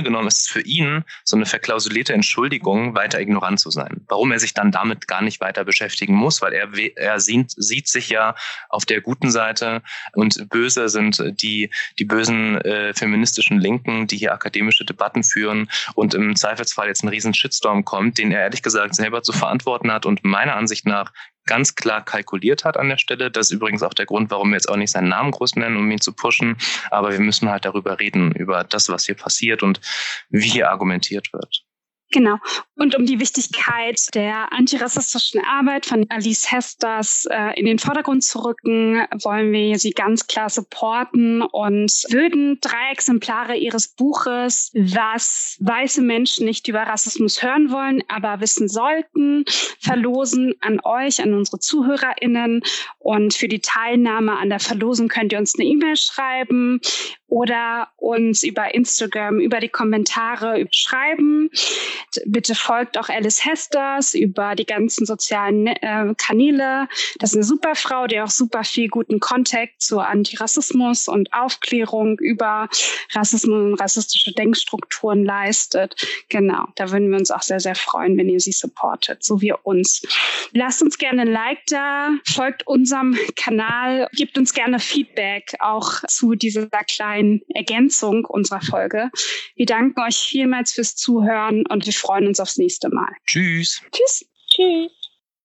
genommen ist es für ihn so eine verklausulierte Entschuldigung, weiter ignorant zu sein. Warum er sich dann damit gar nicht weiter beschäftigen muss, weil er, er sieht, sieht sich ja auf der guten Seite und böse sind die, die bösen äh, feministischen Linken, die hier akademische Debatten führen und im Zweifelsfall jetzt ein riesen Shitstorm kommt, den er ehrlich gesagt selber zu verantworten hat und meiner Ansicht nach ganz klar kalkuliert hat an der Stelle. Das ist übrigens auch der Grund, warum wir jetzt auch nicht seinen Namen groß nennen, um ihn zu pushen. Aber wir müssen halt darüber reden, über das, was hier passiert und wie hier argumentiert wird. Genau. Und um die Wichtigkeit der antirassistischen Arbeit von Alice Hesters äh, in den Vordergrund zu rücken, wollen wir sie ganz klar supporten und würden drei Exemplare ihres Buches, was weiße Menschen nicht über Rassismus hören wollen, aber wissen sollten, verlosen an euch, an unsere ZuhörerInnen. Und für die Teilnahme an der Verlosung könnt ihr uns eine E-Mail schreiben oder uns über Instagram, über die Kommentare schreiben. Bitte folgt auch Alice Hesters über die ganzen sozialen äh, Kanäle. Das ist eine super Frau, die auch super viel guten Kontakt zu Antirassismus und Aufklärung über Rassismus und rassistische Denkstrukturen leistet. Genau, da würden wir uns auch sehr, sehr freuen, wenn ihr sie supportet, so wie uns. Lasst uns gerne ein Like da, folgt unserem Kanal, gebt uns gerne Feedback auch zu dieser kleinen Ergänzung unserer Folge. Wir danken euch vielmals fürs Zuhören und wir freuen uns aufs nächste Mal. Tschüss. Tschüss. Tschüss.